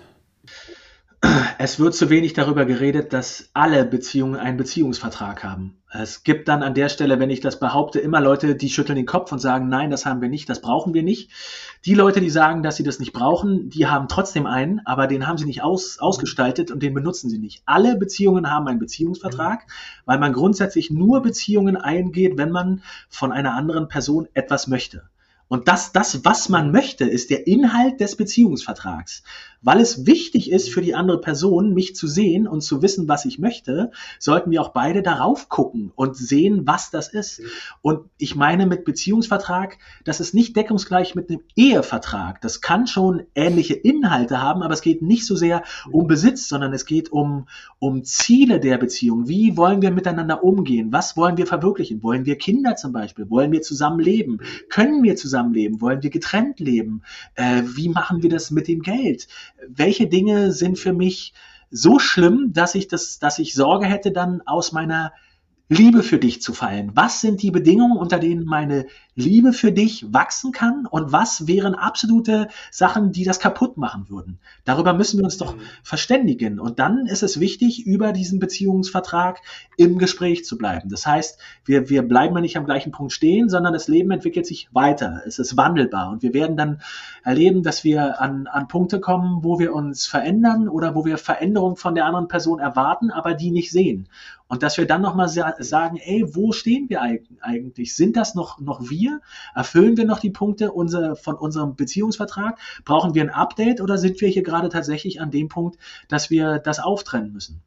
Es wird zu wenig darüber geredet, dass alle Beziehungen einen Beziehungsvertrag haben. Es gibt dann an der Stelle, wenn ich das behaupte, immer Leute, die schütteln den Kopf und sagen, nein, das haben wir nicht, das brauchen wir nicht. Die Leute, die sagen, dass sie das nicht brauchen, die haben trotzdem einen, aber den haben sie nicht aus, ausgestaltet und den benutzen sie nicht. Alle Beziehungen haben einen Beziehungsvertrag, weil man grundsätzlich nur Beziehungen eingeht, wenn man von einer anderen Person etwas möchte. Und das, das, was man möchte, ist der Inhalt des Beziehungsvertrags. Weil es wichtig ist für die andere Person, mich zu sehen und zu wissen, was ich möchte, sollten wir auch beide darauf gucken und sehen, was das ist. Und ich meine mit Beziehungsvertrag, das ist nicht deckungsgleich mit einem Ehevertrag. Das kann schon ähnliche Inhalte haben, aber es geht nicht so sehr um Besitz, sondern es geht um, um Ziele der Beziehung. Wie wollen wir miteinander umgehen? Was wollen wir verwirklichen? Wollen wir Kinder zum Beispiel? Wollen wir zusammen leben? Können wir zusammenleben? Wollen wir getrennt leben? Äh, wie machen wir das mit dem Geld? Welche Dinge sind für mich so schlimm, dass ich das, dass ich Sorge hätte, dann aus meiner Liebe für dich zu fallen? Was sind die Bedingungen, unter denen meine Liebe für dich wachsen kann? Und was wären absolute Sachen, die das kaputt machen würden? Darüber müssen wir uns doch verständigen. Und dann ist es wichtig, über diesen Beziehungsvertrag im Gespräch zu bleiben. Das heißt, wir, wir bleiben ja nicht am gleichen Punkt stehen, sondern das Leben entwickelt sich weiter. Es ist wandelbar. Und wir werden dann erleben, dass wir an, an Punkte kommen, wo wir uns verändern oder wo wir Veränderung von der anderen Person erwarten, aber die nicht sehen. Und dass wir dann nochmal sagen, ey, wo stehen wir eigentlich? Sind das noch, noch wir? Erfüllen wir noch die Punkte unser, von unserem Beziehungsvertrag? Brauchen wir ein Update oder sind wir hier gerade tatsächlich an dem Punkt, dass wir das auftrennen müssen?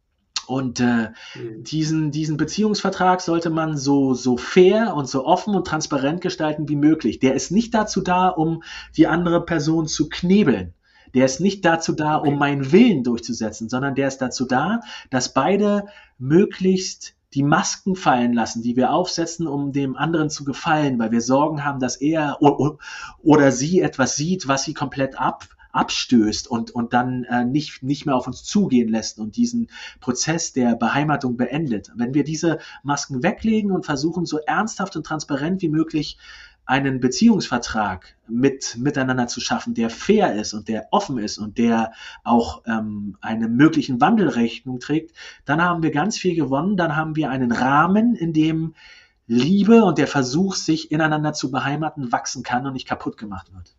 Und äh, mhm. diesen, diesen Beziehungsvertrag sollte man so, so fair und so offen und transparent gestalten wie möglich. Der ist nicht dazu da, um die andere Person zu knebeln. Der ist nicht dazu da, um meinen Willen durchzusetzen, sondern der ist dazu da, dass beide möglichst die Masken fallen lassen, die wir aufsetzen, um dem anderen zu gefallen, weil wir Sorgen haben, dass er oder sie etwas sieht, was sie komplett ab, abstößt und, und dann äh, nicht, nicht mehr auf uns zugehen lässt und diesen Prozess der Beheimatung beendet. Wenn wir diese Masken weglegen und versuchen, so ernsthaft und transparent wie möglich einen Beziehungsvertrag mit, miteinander zu schaffen, der fair ist und der offen ist und der auch ähm, einem möglichen Wandel Rechnung trägt, dann haben wir ganz viel gewonnen. Dann haben wir einen Rahmen, in dem Liebe und der Versuch, sich ineinander zu beheimaten, wachsen kann und nicht kaputt gemacht wird.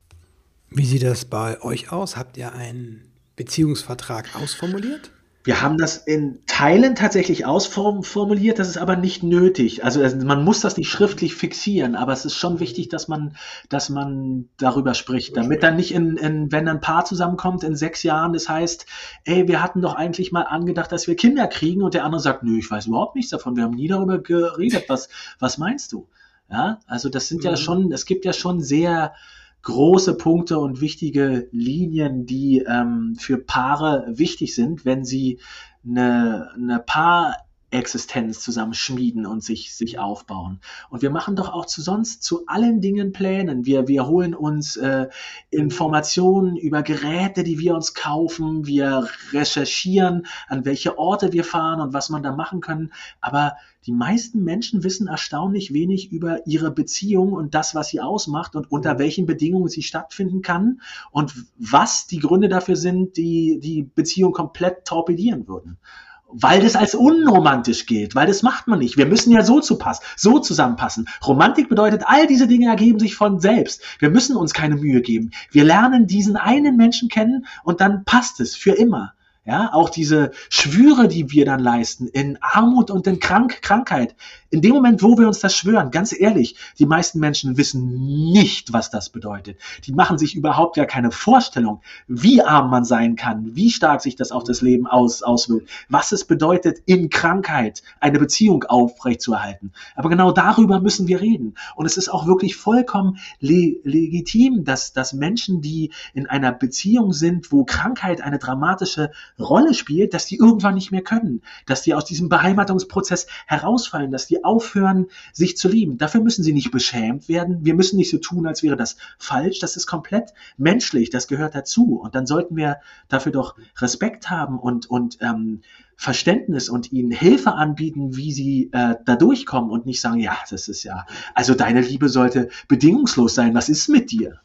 Wie sieht das bei euch aus? Habt ihr einen Beziehungsvertrag ausformuliert? Wir haben das in Teilen tatsächlich ausformuliert, das ist aber nicht nötig. Also man muss das nicht schriftlich fixieren, aber es ist schon wichtig, dass man, dass man darüber spricht, damit dann nicht, in, in, wenn ein Paar zusammenkommt in sechs Jahren, das heißt, ey, wir hatten doch eigentlich mal angedacht, dass wir Kinder kriegen und der andere sagt, nö, ich weiß überhaupt nichts davon, wir haben nie darüber geredet, was, was meinst du? Ja, also das sind ja schon, es gibt ja schon sehr große Punkte und wichtige Linien, die ähm, für Paare wichtig sind, wenn sie eine, eine Paarexistenz zusammen schmieden und sich, sich aufbauen. Und wir machen doch auch zu sonst zu allen Dingen Plänen. Wir, wir holen uns äh, Informationen über Geräte, die wir uns kaufen. Wir recherchieren, an welche Orte wir fahren und was man da machen kann. Aber die meisten Menschen wissen erstaunlich wenig über ihre Beziehung und das, was sie ausmacht und unter welchen Bedingungen sie stattfinden kann und was die Gründe dafür sind, die die Beziehung komplett torpedieren würden. Weil das als unromantisch gilt, weil das macht man nicht. Wir müssen ja so zu passen, so zusammenpassen. Romantik bedeutet, all diese Dinge ergeben sich von selbst. Wir müssen uns keine Mühe geben. Wir lernen diesen einen Menschen kennen und dann passt es für immer. Ja, auch diese Schwüre, die wir dann leisten, in Armut und in Krank Krankheit. In dem Moment, wo wir uns das schwören, ganz ehrlich, die meisten Menschen wissen nicht, was das bedeutet. Die machen sich überhaupt ja keine Vorstellung, wie arm man sein kann, wie stark sich das auf das Leben aus, auswirkt, was es bedeutet, in Krankheit eine Beziehung aufrechtzuerhalten. Aber genau darüber müssen wir reden. Und es ist auch wirklich vollkommen le legitim, dass, dass Menschen, die in einer Beziehung sind, wo Krankheit eine dramatische Rolle spielt, dass die irgendwann nicht mehr können, dass die aus diesem Beheimatungsprozess herausfallen, dass die aufhören, sich zu lieben. Dafür müssen sie nicht beschämt werden. Wir müssen nicht so tun, als wäre das falsch. Das ist komplett menschlich. Das gehört dazu. Und dann sollten wir dafür doch Respekt haben und, und ähm, Verständnis und ihnen Hilfe anbieten, wie sie äh, da durchkommen und nicht sagen, ja, das ist ja, also deine Liebe sollte bedingungslos sein. Was ist mit dir?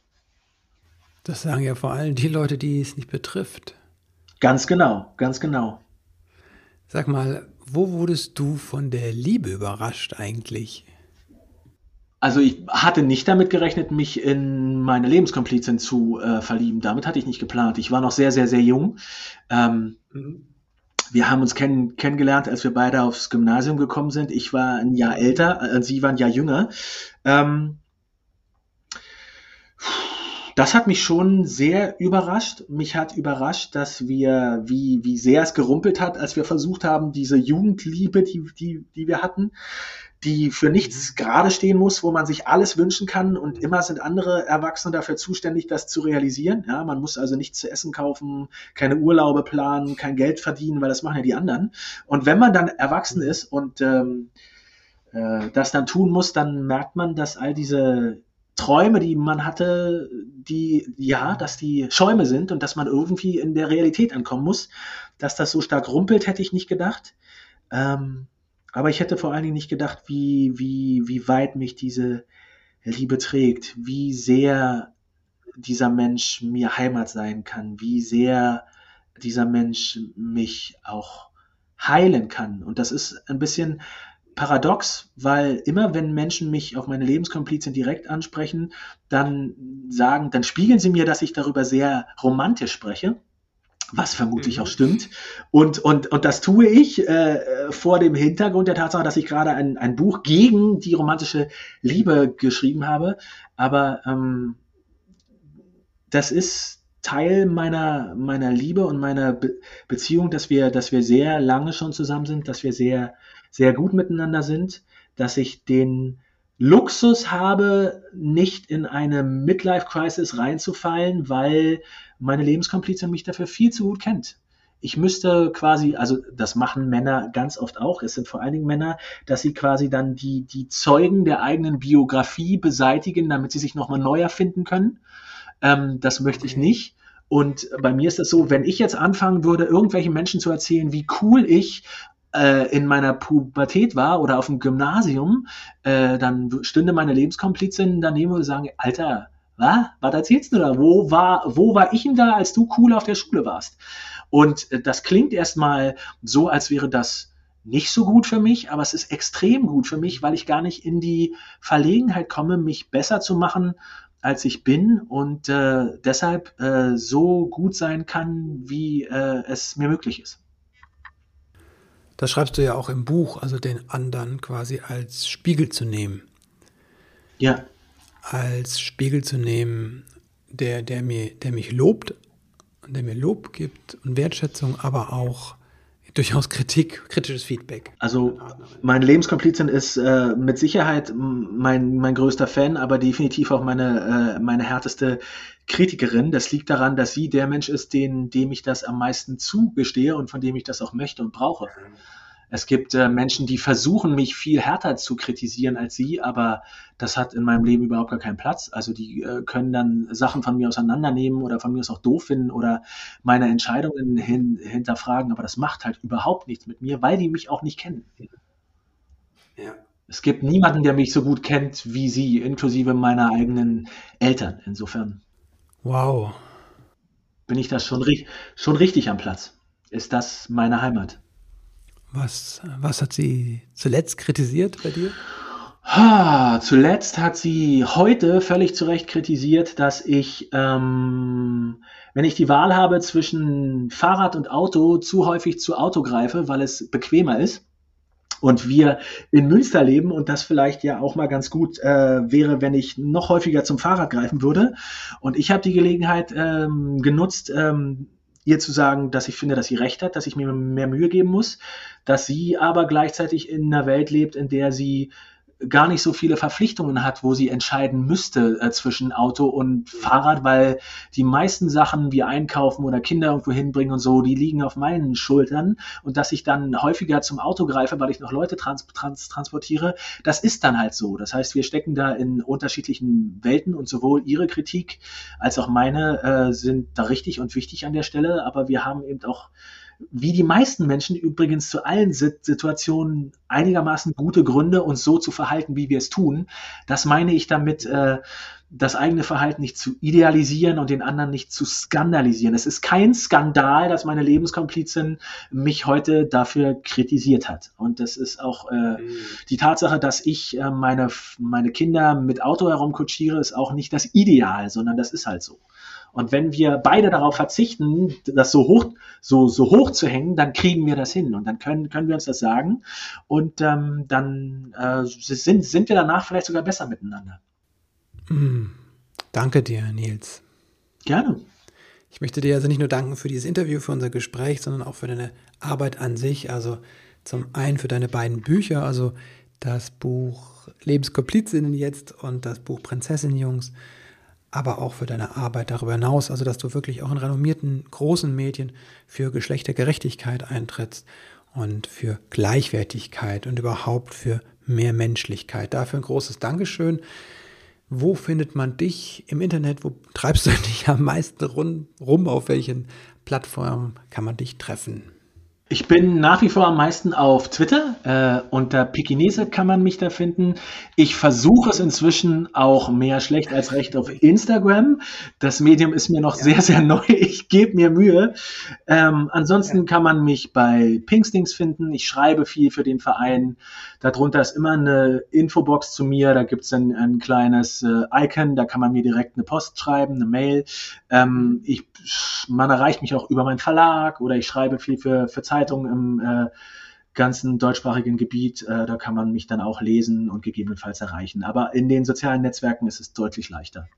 Das sagen ja vor allem die Leute, die es nicht betrifft. Ganz genau, ganz genau. Sag mal, wo wurdest du von der Liebe überrascht eigentlich? Also ich hatte nicht damit gerechnet, mich in meine Lebenskomplizin zu äh, verlieben. Damit hatte ich nicht geplant. Ich war noch sehr, sehr, sehr jung. Ähm, mhm. Wir haben uns kenn kennengelernt, als wir beide aufs Gymnasium gekommen sind. Ich war ein Jahr älter, äh, sie war ein Jahr jünger. Ähm, Das hat mich schon sehr überrascht. Mich hat überrascht, dass wir, wie, wie sehr es gerumpelt hat, als wir versucht haben, diese Jugendliebe, die, die, die wir hatten, die für nichts gerade stehen muss, wo man sich alles wünschen kann und immer sind andere Erwachsene dafür zuständig, das zu realisieren. Ja, man muss also nichts zu essen kaufen, keine Urlaube planen, kein Geld verdienen, weil das machen ja die anderen. Und wenn man dann erwachsen ist und ähm, äh, das dann tun muss, dann merkt man, dass all diese Träume, die man hatte, die, ja, dass die Schäume sind und dass man irgendwie in der Realität ankommen muss. Dass das so stark rumpelt, hätte ich nicht gedacht. Ähm, aber ich hätte vor allen Dingen nicht gedacht, wie, wie, wie weit mich diese Liebe trägt, wie sehr dieser Mensch mir Heimat sein kann, wie sehr dieser Mensch mich auch heilen kann. Und das ist ein bisschen paradox, weil immer wenn Menschen mich auf meine Lebenskomplizin direkt ansprechen, dann sagen, dann spiegeln sie mir, dass ich darüber sehr romantisch spreche, was vermutlich mhm. auch stimmt. Und, und, und das tue ich äh, vor dem Hintergrund der Tatsache, dass ich gerade ein, ein Buch gegen die romantische Liebe geschrieben habe. Aber ähm, das ist Teil meiner, meiner Liebe und meiner Be Beziehung, dass wir, dass wir sehr lange schon zusammen sind, dass wir sehr sehr gut miteinander sind, dass ich den Luxus habe, nicht in eine Midlife-Crisis reinzufallen, weil meine Lebenskomplizin mich dafür viel zu gut kennt. Ich müsste quasi, also das machen Männer ganz oft auch, es sind vor allen Dingen Männer, dass sie quasi dann die, die Zeugen der eigenen Biografie beseitigen, damit sie sich nochmal neu erfinden können. Ähm, das möchte ich nicht. Und bei mir ist das so, wenn ich jetzt anfangen würde, irgendwelchen Menschen zu erzählen, wie cool ich äh, in meiner Pubertät war oder auf dem Gymnasium, äh, dann stünde meine Lebenskomplizin daneben und würde sagen, Alter, was? Was erzählst du da? Wo war, wo war ich denn da, als du cool auf der Schule warst? Und äh, das klingt erstmal so, als wäre das nicht so gut für mich, aber es ist extrem gut für mich, weil ich gar nicht in die Verlegenheit komme, mich besser zu machen, als ich bin und äh, deshalb äh, so gut sein kann, wie äh, es mir möglich ist. Das schreibst du ja auch im Buch, also den anderen quasi als Spiegel zu nehmen. Ja. Als Spiegel zu nehmen, der, der, mir, der mich lobt, der mir Lob gibt und Wertschätzung, aber auch durchaus Kritik, kritisches Feedback. Also meine Lebenskomplizin ist äh, mit Sicherheit mein, mein größter Fan, aber definitiv auch meine, äh, meine härteste Kritikerin. Das liegt daran, dass sie der Mensch ist, den, dem ich das am meisten zugestehe und von dem ich das auch möchte und brauche. Es gibt äh, Menschen, die versuchen, mich viel härter zu kritisieren als sie, aber das hat in meinem Leben überhaupt gar keinen Platz. Also die äh, können dann Sachen von mir auseinandernehmen oder von mir aus auch doof finden oder meine Entscheidungen hin, hinterfragen, aber das macht halt überhaupt nichts mit mir, weil die mich auch nicht kennen. Ja. Es gibt niemanden, der mich so gut kennt wie sie, inklusive meiner eigenen Eltern. Insofern Wow. bin ich da schon, schon richtig am Platz. Ist das meine Heimat? Was, was hat sie zuletzt kritisiert bei dir? Ha, zuletzt hat sie heute völlig zu Recht kritisiert, dass ich, ähm, wenn ich die Wahl habe zwischen Fahrrad und Auto, zu häufig zu Auto greife, weil es bequemer ist. Und wir in Münster leben und das vielleicht ja auch mal ganz gut äh, wäre, wenn ich noch häufiger zum Fahrrad greifen würde. Und ich habe die Gelegenheit ähm, genutzt, ähm, ihr zu sagen, dass ich finde, dass sie recht hat, dass ich mir mehr Mühe geben muss, dass sie aber gleichzeitig in einer Welt lebt, in der sie gar nicht so viele Verpflichtungen hat, wo sie entscheiden müsste äh, zwischen Auto und Fahrrad, weil die meisten Sachen wie Einkaufen oder Kinder irgendwo hinbringen und so, die liegen auf meinen Schultern und dass ich dann häufiger zum Auto greife, weil ich noch Leute trans- trans- transportiere, das ist dann halt so. Das heißt, wir stecken da in unterschiedlichen Welten und sowohl ihre Kritik als auch meine äh, sind da richtig und wichtig an der Stelle, aber wir haben eben auch wie die meisten Menschen übrigens zu allen Situationen einigermaßen gute Gründe, uns so zu verhalten, wie wir es tun. Das meine ich damit, äh, das eigene Verhalten nicht zu idealisieren und den anderen nicht zu skandalisieren. Es ist kein Skandal, dass meine Lebenskomplizin mich heute dafür kritisiert hat. Und das ist auch äh, die Tatsache, dass ich äh, meine, meine Kinder mit Auto herumkutschiere, ist auch nicht das Ideal, sondern das ist halt so. Und wenn wir beide darauf verzichten, das so hoch, so, so hoch zu hängen, dann kriegen wir das hin und dann können, können wir uns das sagen und ähm, dann äh, sind, sind wir danach vielleicht sogar besser miteinander. Mm, danke dir, Nils. Gerne. Ich möchte dir also nicht nur danken für dieses Interview, für unser Gespräch, sondern auch für deine Arbeit an sich. Also zum einen für deine beiden Bücher, also das Buch Lebenskomplizinnen jetzt und das Buch Prinzessinenjungs, aber auch für deine Arbeit darüber hinaus, also dass du wirklich auch in renommierten großen Medien für Geschlechtergerechtigkeit eintrittst und für Gleichwertigkeit und überhaupt für mehr Menschlichkeit. Dafür ein großes Dankeschön. Wo findet man dich im Internet? Wo treibst du dich am meisten rum? rum? Auf welchen Plattformen kann man dich treffen? Ich bin nach wie vor am meisten auf Twitter. Äh, unter Pekinese kann man mich da finden. Ich versuche es inzwischen auch mehr schlecht als recht auf Instagram. Das Medium ist mir noch ja. sehr, sehr neu. Ich gebe mir Mühe. Ähm, ansonsten ja. kann man mich bei Pinkstings finden. Ich schreibe viel für den Verein. Darunter ist immer eine Infobox zu mir. Da gibt es ein, ein kleines äh, Icon. Da kann man mir direkt eine Post schreiben, eine Mail. Ähm, ich, man erreicht mich auch über meinen Verlag oder ich schreibe viel für, für Zeitungen im äh, ganzen deutschsprachigen Gebiet. Äh, da kann man mich dann auch lesen und gegebenenfalls erreichen. Aber in den sozialen Netzwerken ist es deutlich leichter.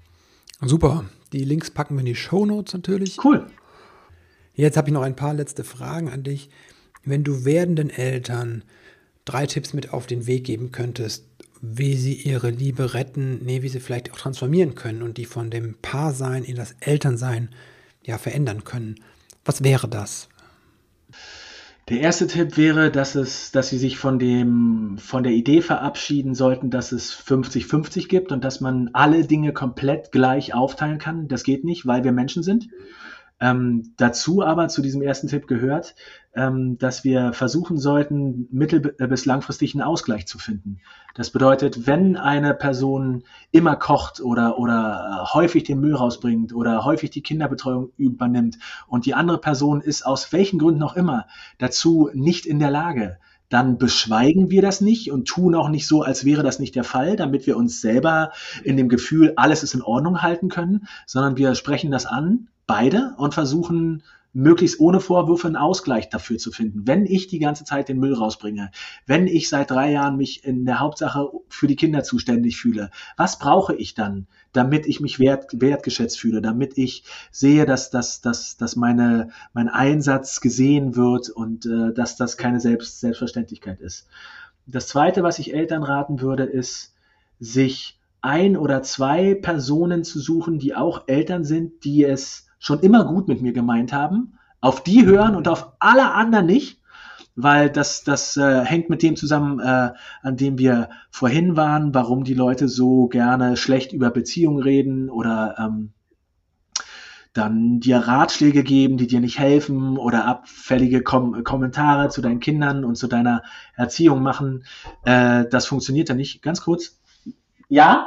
Super. Die Links packen wir in die Shownotes natürlich. Cool. Jetzt habe ich noch ein paar letzte Fragen an dich. Wenn du werdenden Eltern drei Tipps mit auf den Weg geben könntest, wie sie ihre Liebe retten, nee, wie sie vielleicht auch transformieren können und die von dem Paarsein in das Elternsein ja verändern können. Was wäre das? Der erste Tipp wäre, dass es, dass Sie sich von dem, von der Idee verabschieden sollten, dass es fünfzig fünfzig gibt und dass man alle Dinge komplett gleich aufteilen kann. Das geht nicht, weil wir Menschen sind. Ähm, dazu aber zu diesem ersten Tipp gehört, ähm, dass wir versuchen sollten, mittel- bis langfristig einen Ausgleich zu finden. Das bedeutet, wenn eine Person immer kocht oder, oder äh, häufig den Müll rausbringt oder häufig die Kinderbetreuung übernimmt und die andere Person ist aus welchen Gründen auch immer dazu nicht in der Lage, dann beschweigen wir das nicht und tun auch nicht so, als wäre das nicht der Fall, damit wir uns selber in dem Gefühl, alles ist in Ordnung halten können, sondern wir sprechen das an, beide, und versuchen möglichst ohne Vorwürfe einen Ausgleich dafür zu finden. Wenn ich die ganze Zeit den Müll rausbringe, wenn ich seit drei Jahren mich in der Hauptsache für die Kinder zuständig fühle, was brauche ich dann, damit ich mich wert, wertgeschätzt fühle, damit ich sehe, dass, dass, dass, dass meine, mein Einsatz gesehen wird und äh, dass das keine Selbst, Selbstverständlichkeit ist. Das Zweite, was ich Eltern raten würde, ist, sich ein oder zwei Personen zu suchen, die auch Eltern sind, die es schon immer gut mit mir gemeint haben, auf die hören und auf alle anderen nicht, weil das, das äh, hängt mit dem zusammen, äh, an dem wir vorhin waren, warum die Leute so gerne schlecht über Beziehungen reden oder ähm, dann dir Ratschläge geben, die dir nicht helfen oder abfällige Kom- Kommentare zu deinen Kindern und zu deiner Erziehung machen. Äh, das funktioniert ja nicht. Ganz kurz. Ja?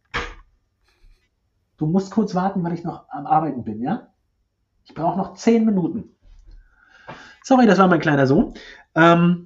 Du musst kurz warten, weil ich noch am Arbeiten bin, ja? Ich brauche noch zehn Minuten. Sorry, das war mein kleiner Sohn. Ähm,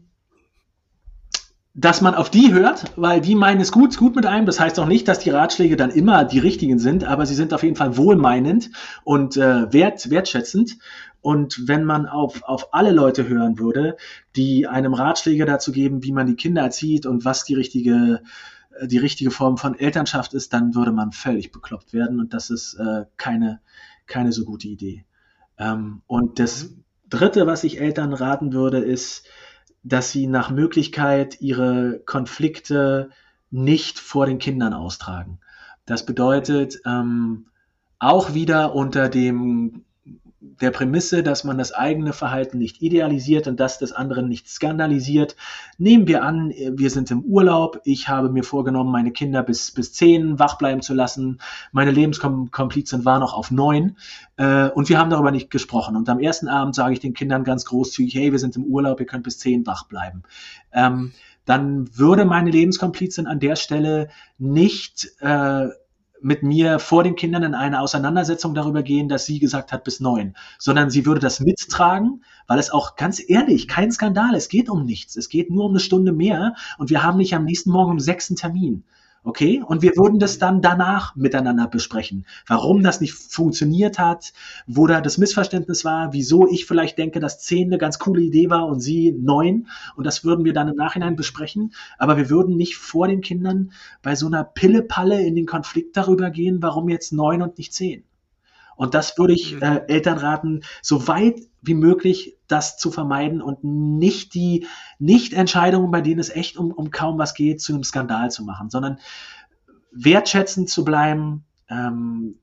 dass man auf die hört, weil die meinen es gut, gut mit einem. Das heißt auch nicht, dass die Ratschläge dann immer die richtigen sind, aber sie sind auf jeden Fall wohlmeinend und äh, wert, wertschätzend. Und wenn man auf, auf alle Leute hören würde, die einem Ratschläge dazu geben, wie man die Kinder erzieht und was die richtige die richtige Form von Elternschaft ist, dann würde man völlig bekloppt werden und das ist äh, keine, keine so gute Idee. Ähm, und das Dritte, was ich Eltern raten würde, ist, dass sie nach Möglichkeit ihre Konflikte nicht vor den Kindern austragen. Das bedeutet ähm, auch wieder unter dem der Prämisse, dass man das eigene Verhalten nicht idealisiert und das des anderen nicht skandalisiert. Nehmen wir an, wir sind im Urlaub, ich habe mir vorgenommen, meine Kinder bis, bis zehn wach bleiben zu lassen, meine Lebenskomplizin war noch auf neun äh, und wir haben darüber nicht gesprochen. Und am ersten Abend sage ich den Kindern ganz großzügig, hey, wir sind im Urlaub, ihr könnt bis zehn wach bleiben. Ähm, dann würde meine Lebenskomplizin an der Stelle nicht äh, mit mir vor den Kindern in eine Auseinandersetzung darüber gehen, dass sie gesagt hat bis neun, sondern sie würde das mittragen, weil es auch ganz ehrlich, kein Skandal, es geht um nichts, es geht nur um eine Stunde mehr und wir haben nicht am nächsten Morgen um sechs einen Termin. Okay? Und wir würden das dann danach miteinander besprechen. Warum das nicht funktioniert hat, wo da das Missverständnis war, wieso ich vielleicht denke, dass zehn eine ganz coole Idee war und sie neun. Und das würden wir dann im Nachhinein besprechen. Aber wir würden nicht vor den Kindern bei so einer Pillepalle in den Konflikt darüber gehen, warum jetzt neun und nicht zehn. Und das würde ich äh, Eltern raten, so weit wie möglich das zu vermeiden und nicht die Nicht-Entscheidungen, bei denen es echt um, um kaum was geht, zu einem Skandal zu machen, sondern wertschätzend zu bleiben, ähm,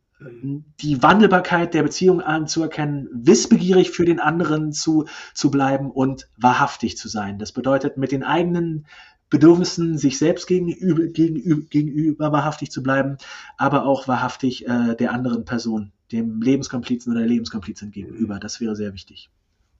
die Wandelbarkeit der Beziehung anzuerkennen, wissbegierig für den anderen zu, zu bleiben und wahrhaftig zu sein. Das bedeutet, mit den eigenen Bedürfnissen sich selbst gegenüber, gegenüber, gegenüber wahrhaftig zu bleiben, aber auch wahrhaftig äh, der anderen Person, dem Lebenskomplizen oder der Lebenskomplizin gegenüber. Das wäre sehr wichtig.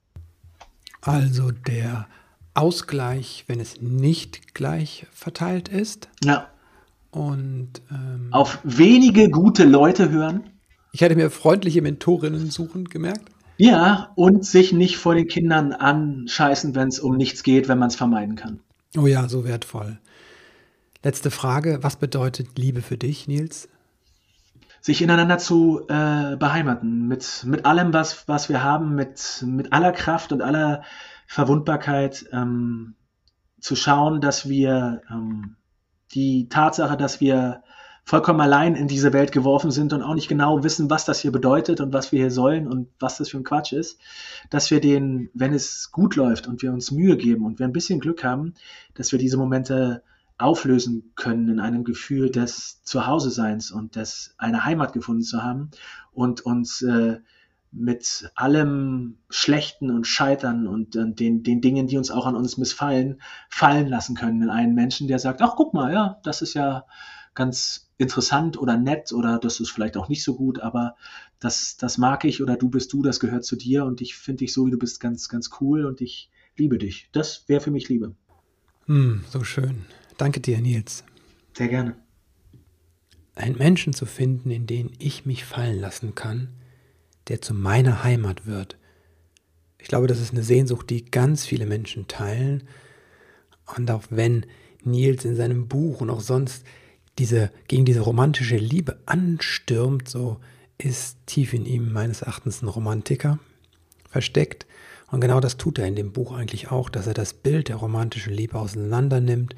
Also der Ausgleich, wenn es nicht gleich verteilt ist. Ja. Und ähm, auf wenige gute Leute hören. Ich hatte mir freundliche Mentorinnen suchen gemerkt. Ja, und sich nicht vor den Kindern anscheißen, wenn es um nichts geht, wenn man es vermeiden kann. Oh ja, so wertvoll. Letzte Frage, was bedeutet Liebe für dich, Nils? Sich ineinander zu äh, beheimaten, mit, mit allem, was, was wir haben, mit, mit aller Kraft und aller Verwundbarkeit, ähm, zu schauen, dass wir ähm, die Tatsache, dass wir vollkommen allein in diese Welt geworfen sind und auch nicht genau wissen, was das hier bedeutet und was wir hier sollen und was das für ein Quatsch ist, dass wir den, wenn es gut läuft und wir uns Mühe geben und wir ein bisschen Glück haben, dass wir diese Momente auflösen können in einem Gefühl des Zuhause-Seins und des eine Heimat gefunden zu haben und uns äh, mit allem Schlechten und Scheitern und äh, den, den Dingen, die uns auch an uns missfallen, fallen lassen können in einen Menschen, der sagt, ach guck mal, ja, das ist ja ganz interessant oder nett oder das ist vielleicht auch nicht so gut, aber das, das mag ich oder du bist du, das gehört zu dir und ich finde dich so, wie du bist, ganz, ganz cool und ich liebe dich. Das wäre für mich Liebe. Hm, so schön. Danke dir, Nils. Sehr gerne. Einen Menschen zu finden, in den ich mich fallen lassen kann, der zu meiner Heimat wird. Ich glaube, das ist eine Sehnsucht, die ganz viele Menschen teilen. Und auch wenn Nils in seinem Buch und auch sonst diese, gegen diese romantische Liebe anstürmt, so ist tief in ihm meines Erachtens ein Romantiker versteckt. Und genau das tut er in dem Buch eigentlich auch, dass er das Bild der romantischen Liebe auseinander nimmt,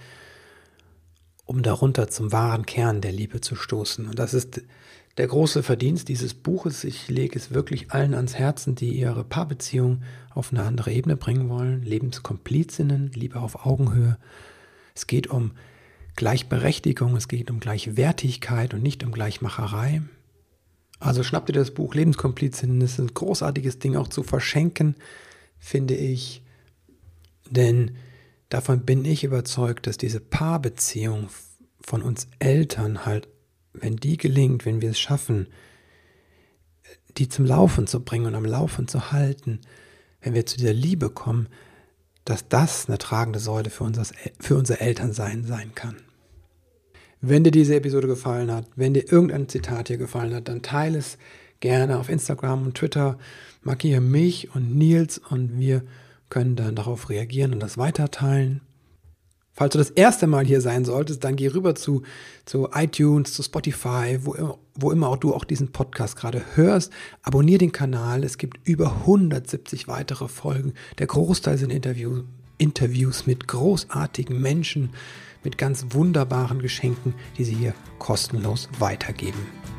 um darunter zum wahren Kern der Liebe zu stoßen. Und das ist der große Verdienst dieses Buches. Ich lege es wirklich allen ans Herzen, die ihre Paarbeziehung auf eine andere Ebene bringen wollen. Lebenskomplizinnen, Liebe auf Augenhöhe. Es geht um Gleichberechtigung, es geht um Gleichwertigkeit und nicht um Gleichmacherei. Also schnapp dir das Buch Lebenskomplizinnen. Es ist ein großartiges Ding auch zu verschenken, finde ich. Denn davon bin ich überzeugt, dass diese Paarbeziehung von uns Eltern halt, wenn die gelingt, wenn wir es schaffen, die zum Laufen zu bringen und am Laufen zu halten, wenn wir zu dieser Liebe kommen, dass das eine tragende Säule für unser, für unser Elternsein sein kann. Wenn dir diese Episode gefallen hat, wenn dir irgendein Zitat hier gefallen hat, dann teile es gerne auf Instagram und Twitter, markiere mich und Nils und wir können dann darauf reagieren und das weiterteilen. Falls du das erste Mal hier sein solltest, dann geh rüber zu, zu iTunes, zu Spotify, wo, wo immer auch du auch diesen Podcast gerade hörst. Abonniere den Kanal, es gibt über hundertsiebzig weitere Folgen. Der Großteil sind Interview, Interviews mit großartigen Menschen, mit ganz wunderbaren Geschenken, die sie hier kostenlos weitergeben.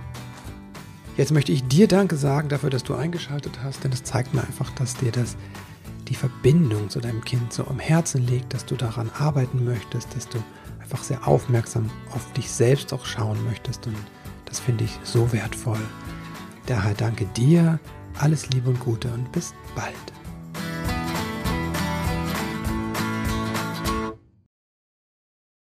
Jetzt möchte ich dir Danke sagen dafür, dass du eingeschaltet hast, denn es zeigt mir einfach, dass dir das die Verbindung zu deinem Kind so am Herzen liegt, dass du daran arbeiten möchtest, dass du einfach sehr aufmerksam auf dich selbst auch schauen möchtest und das finde ich so wertvoll. Daher danke dir, alles Liebe und Gute und bis bald.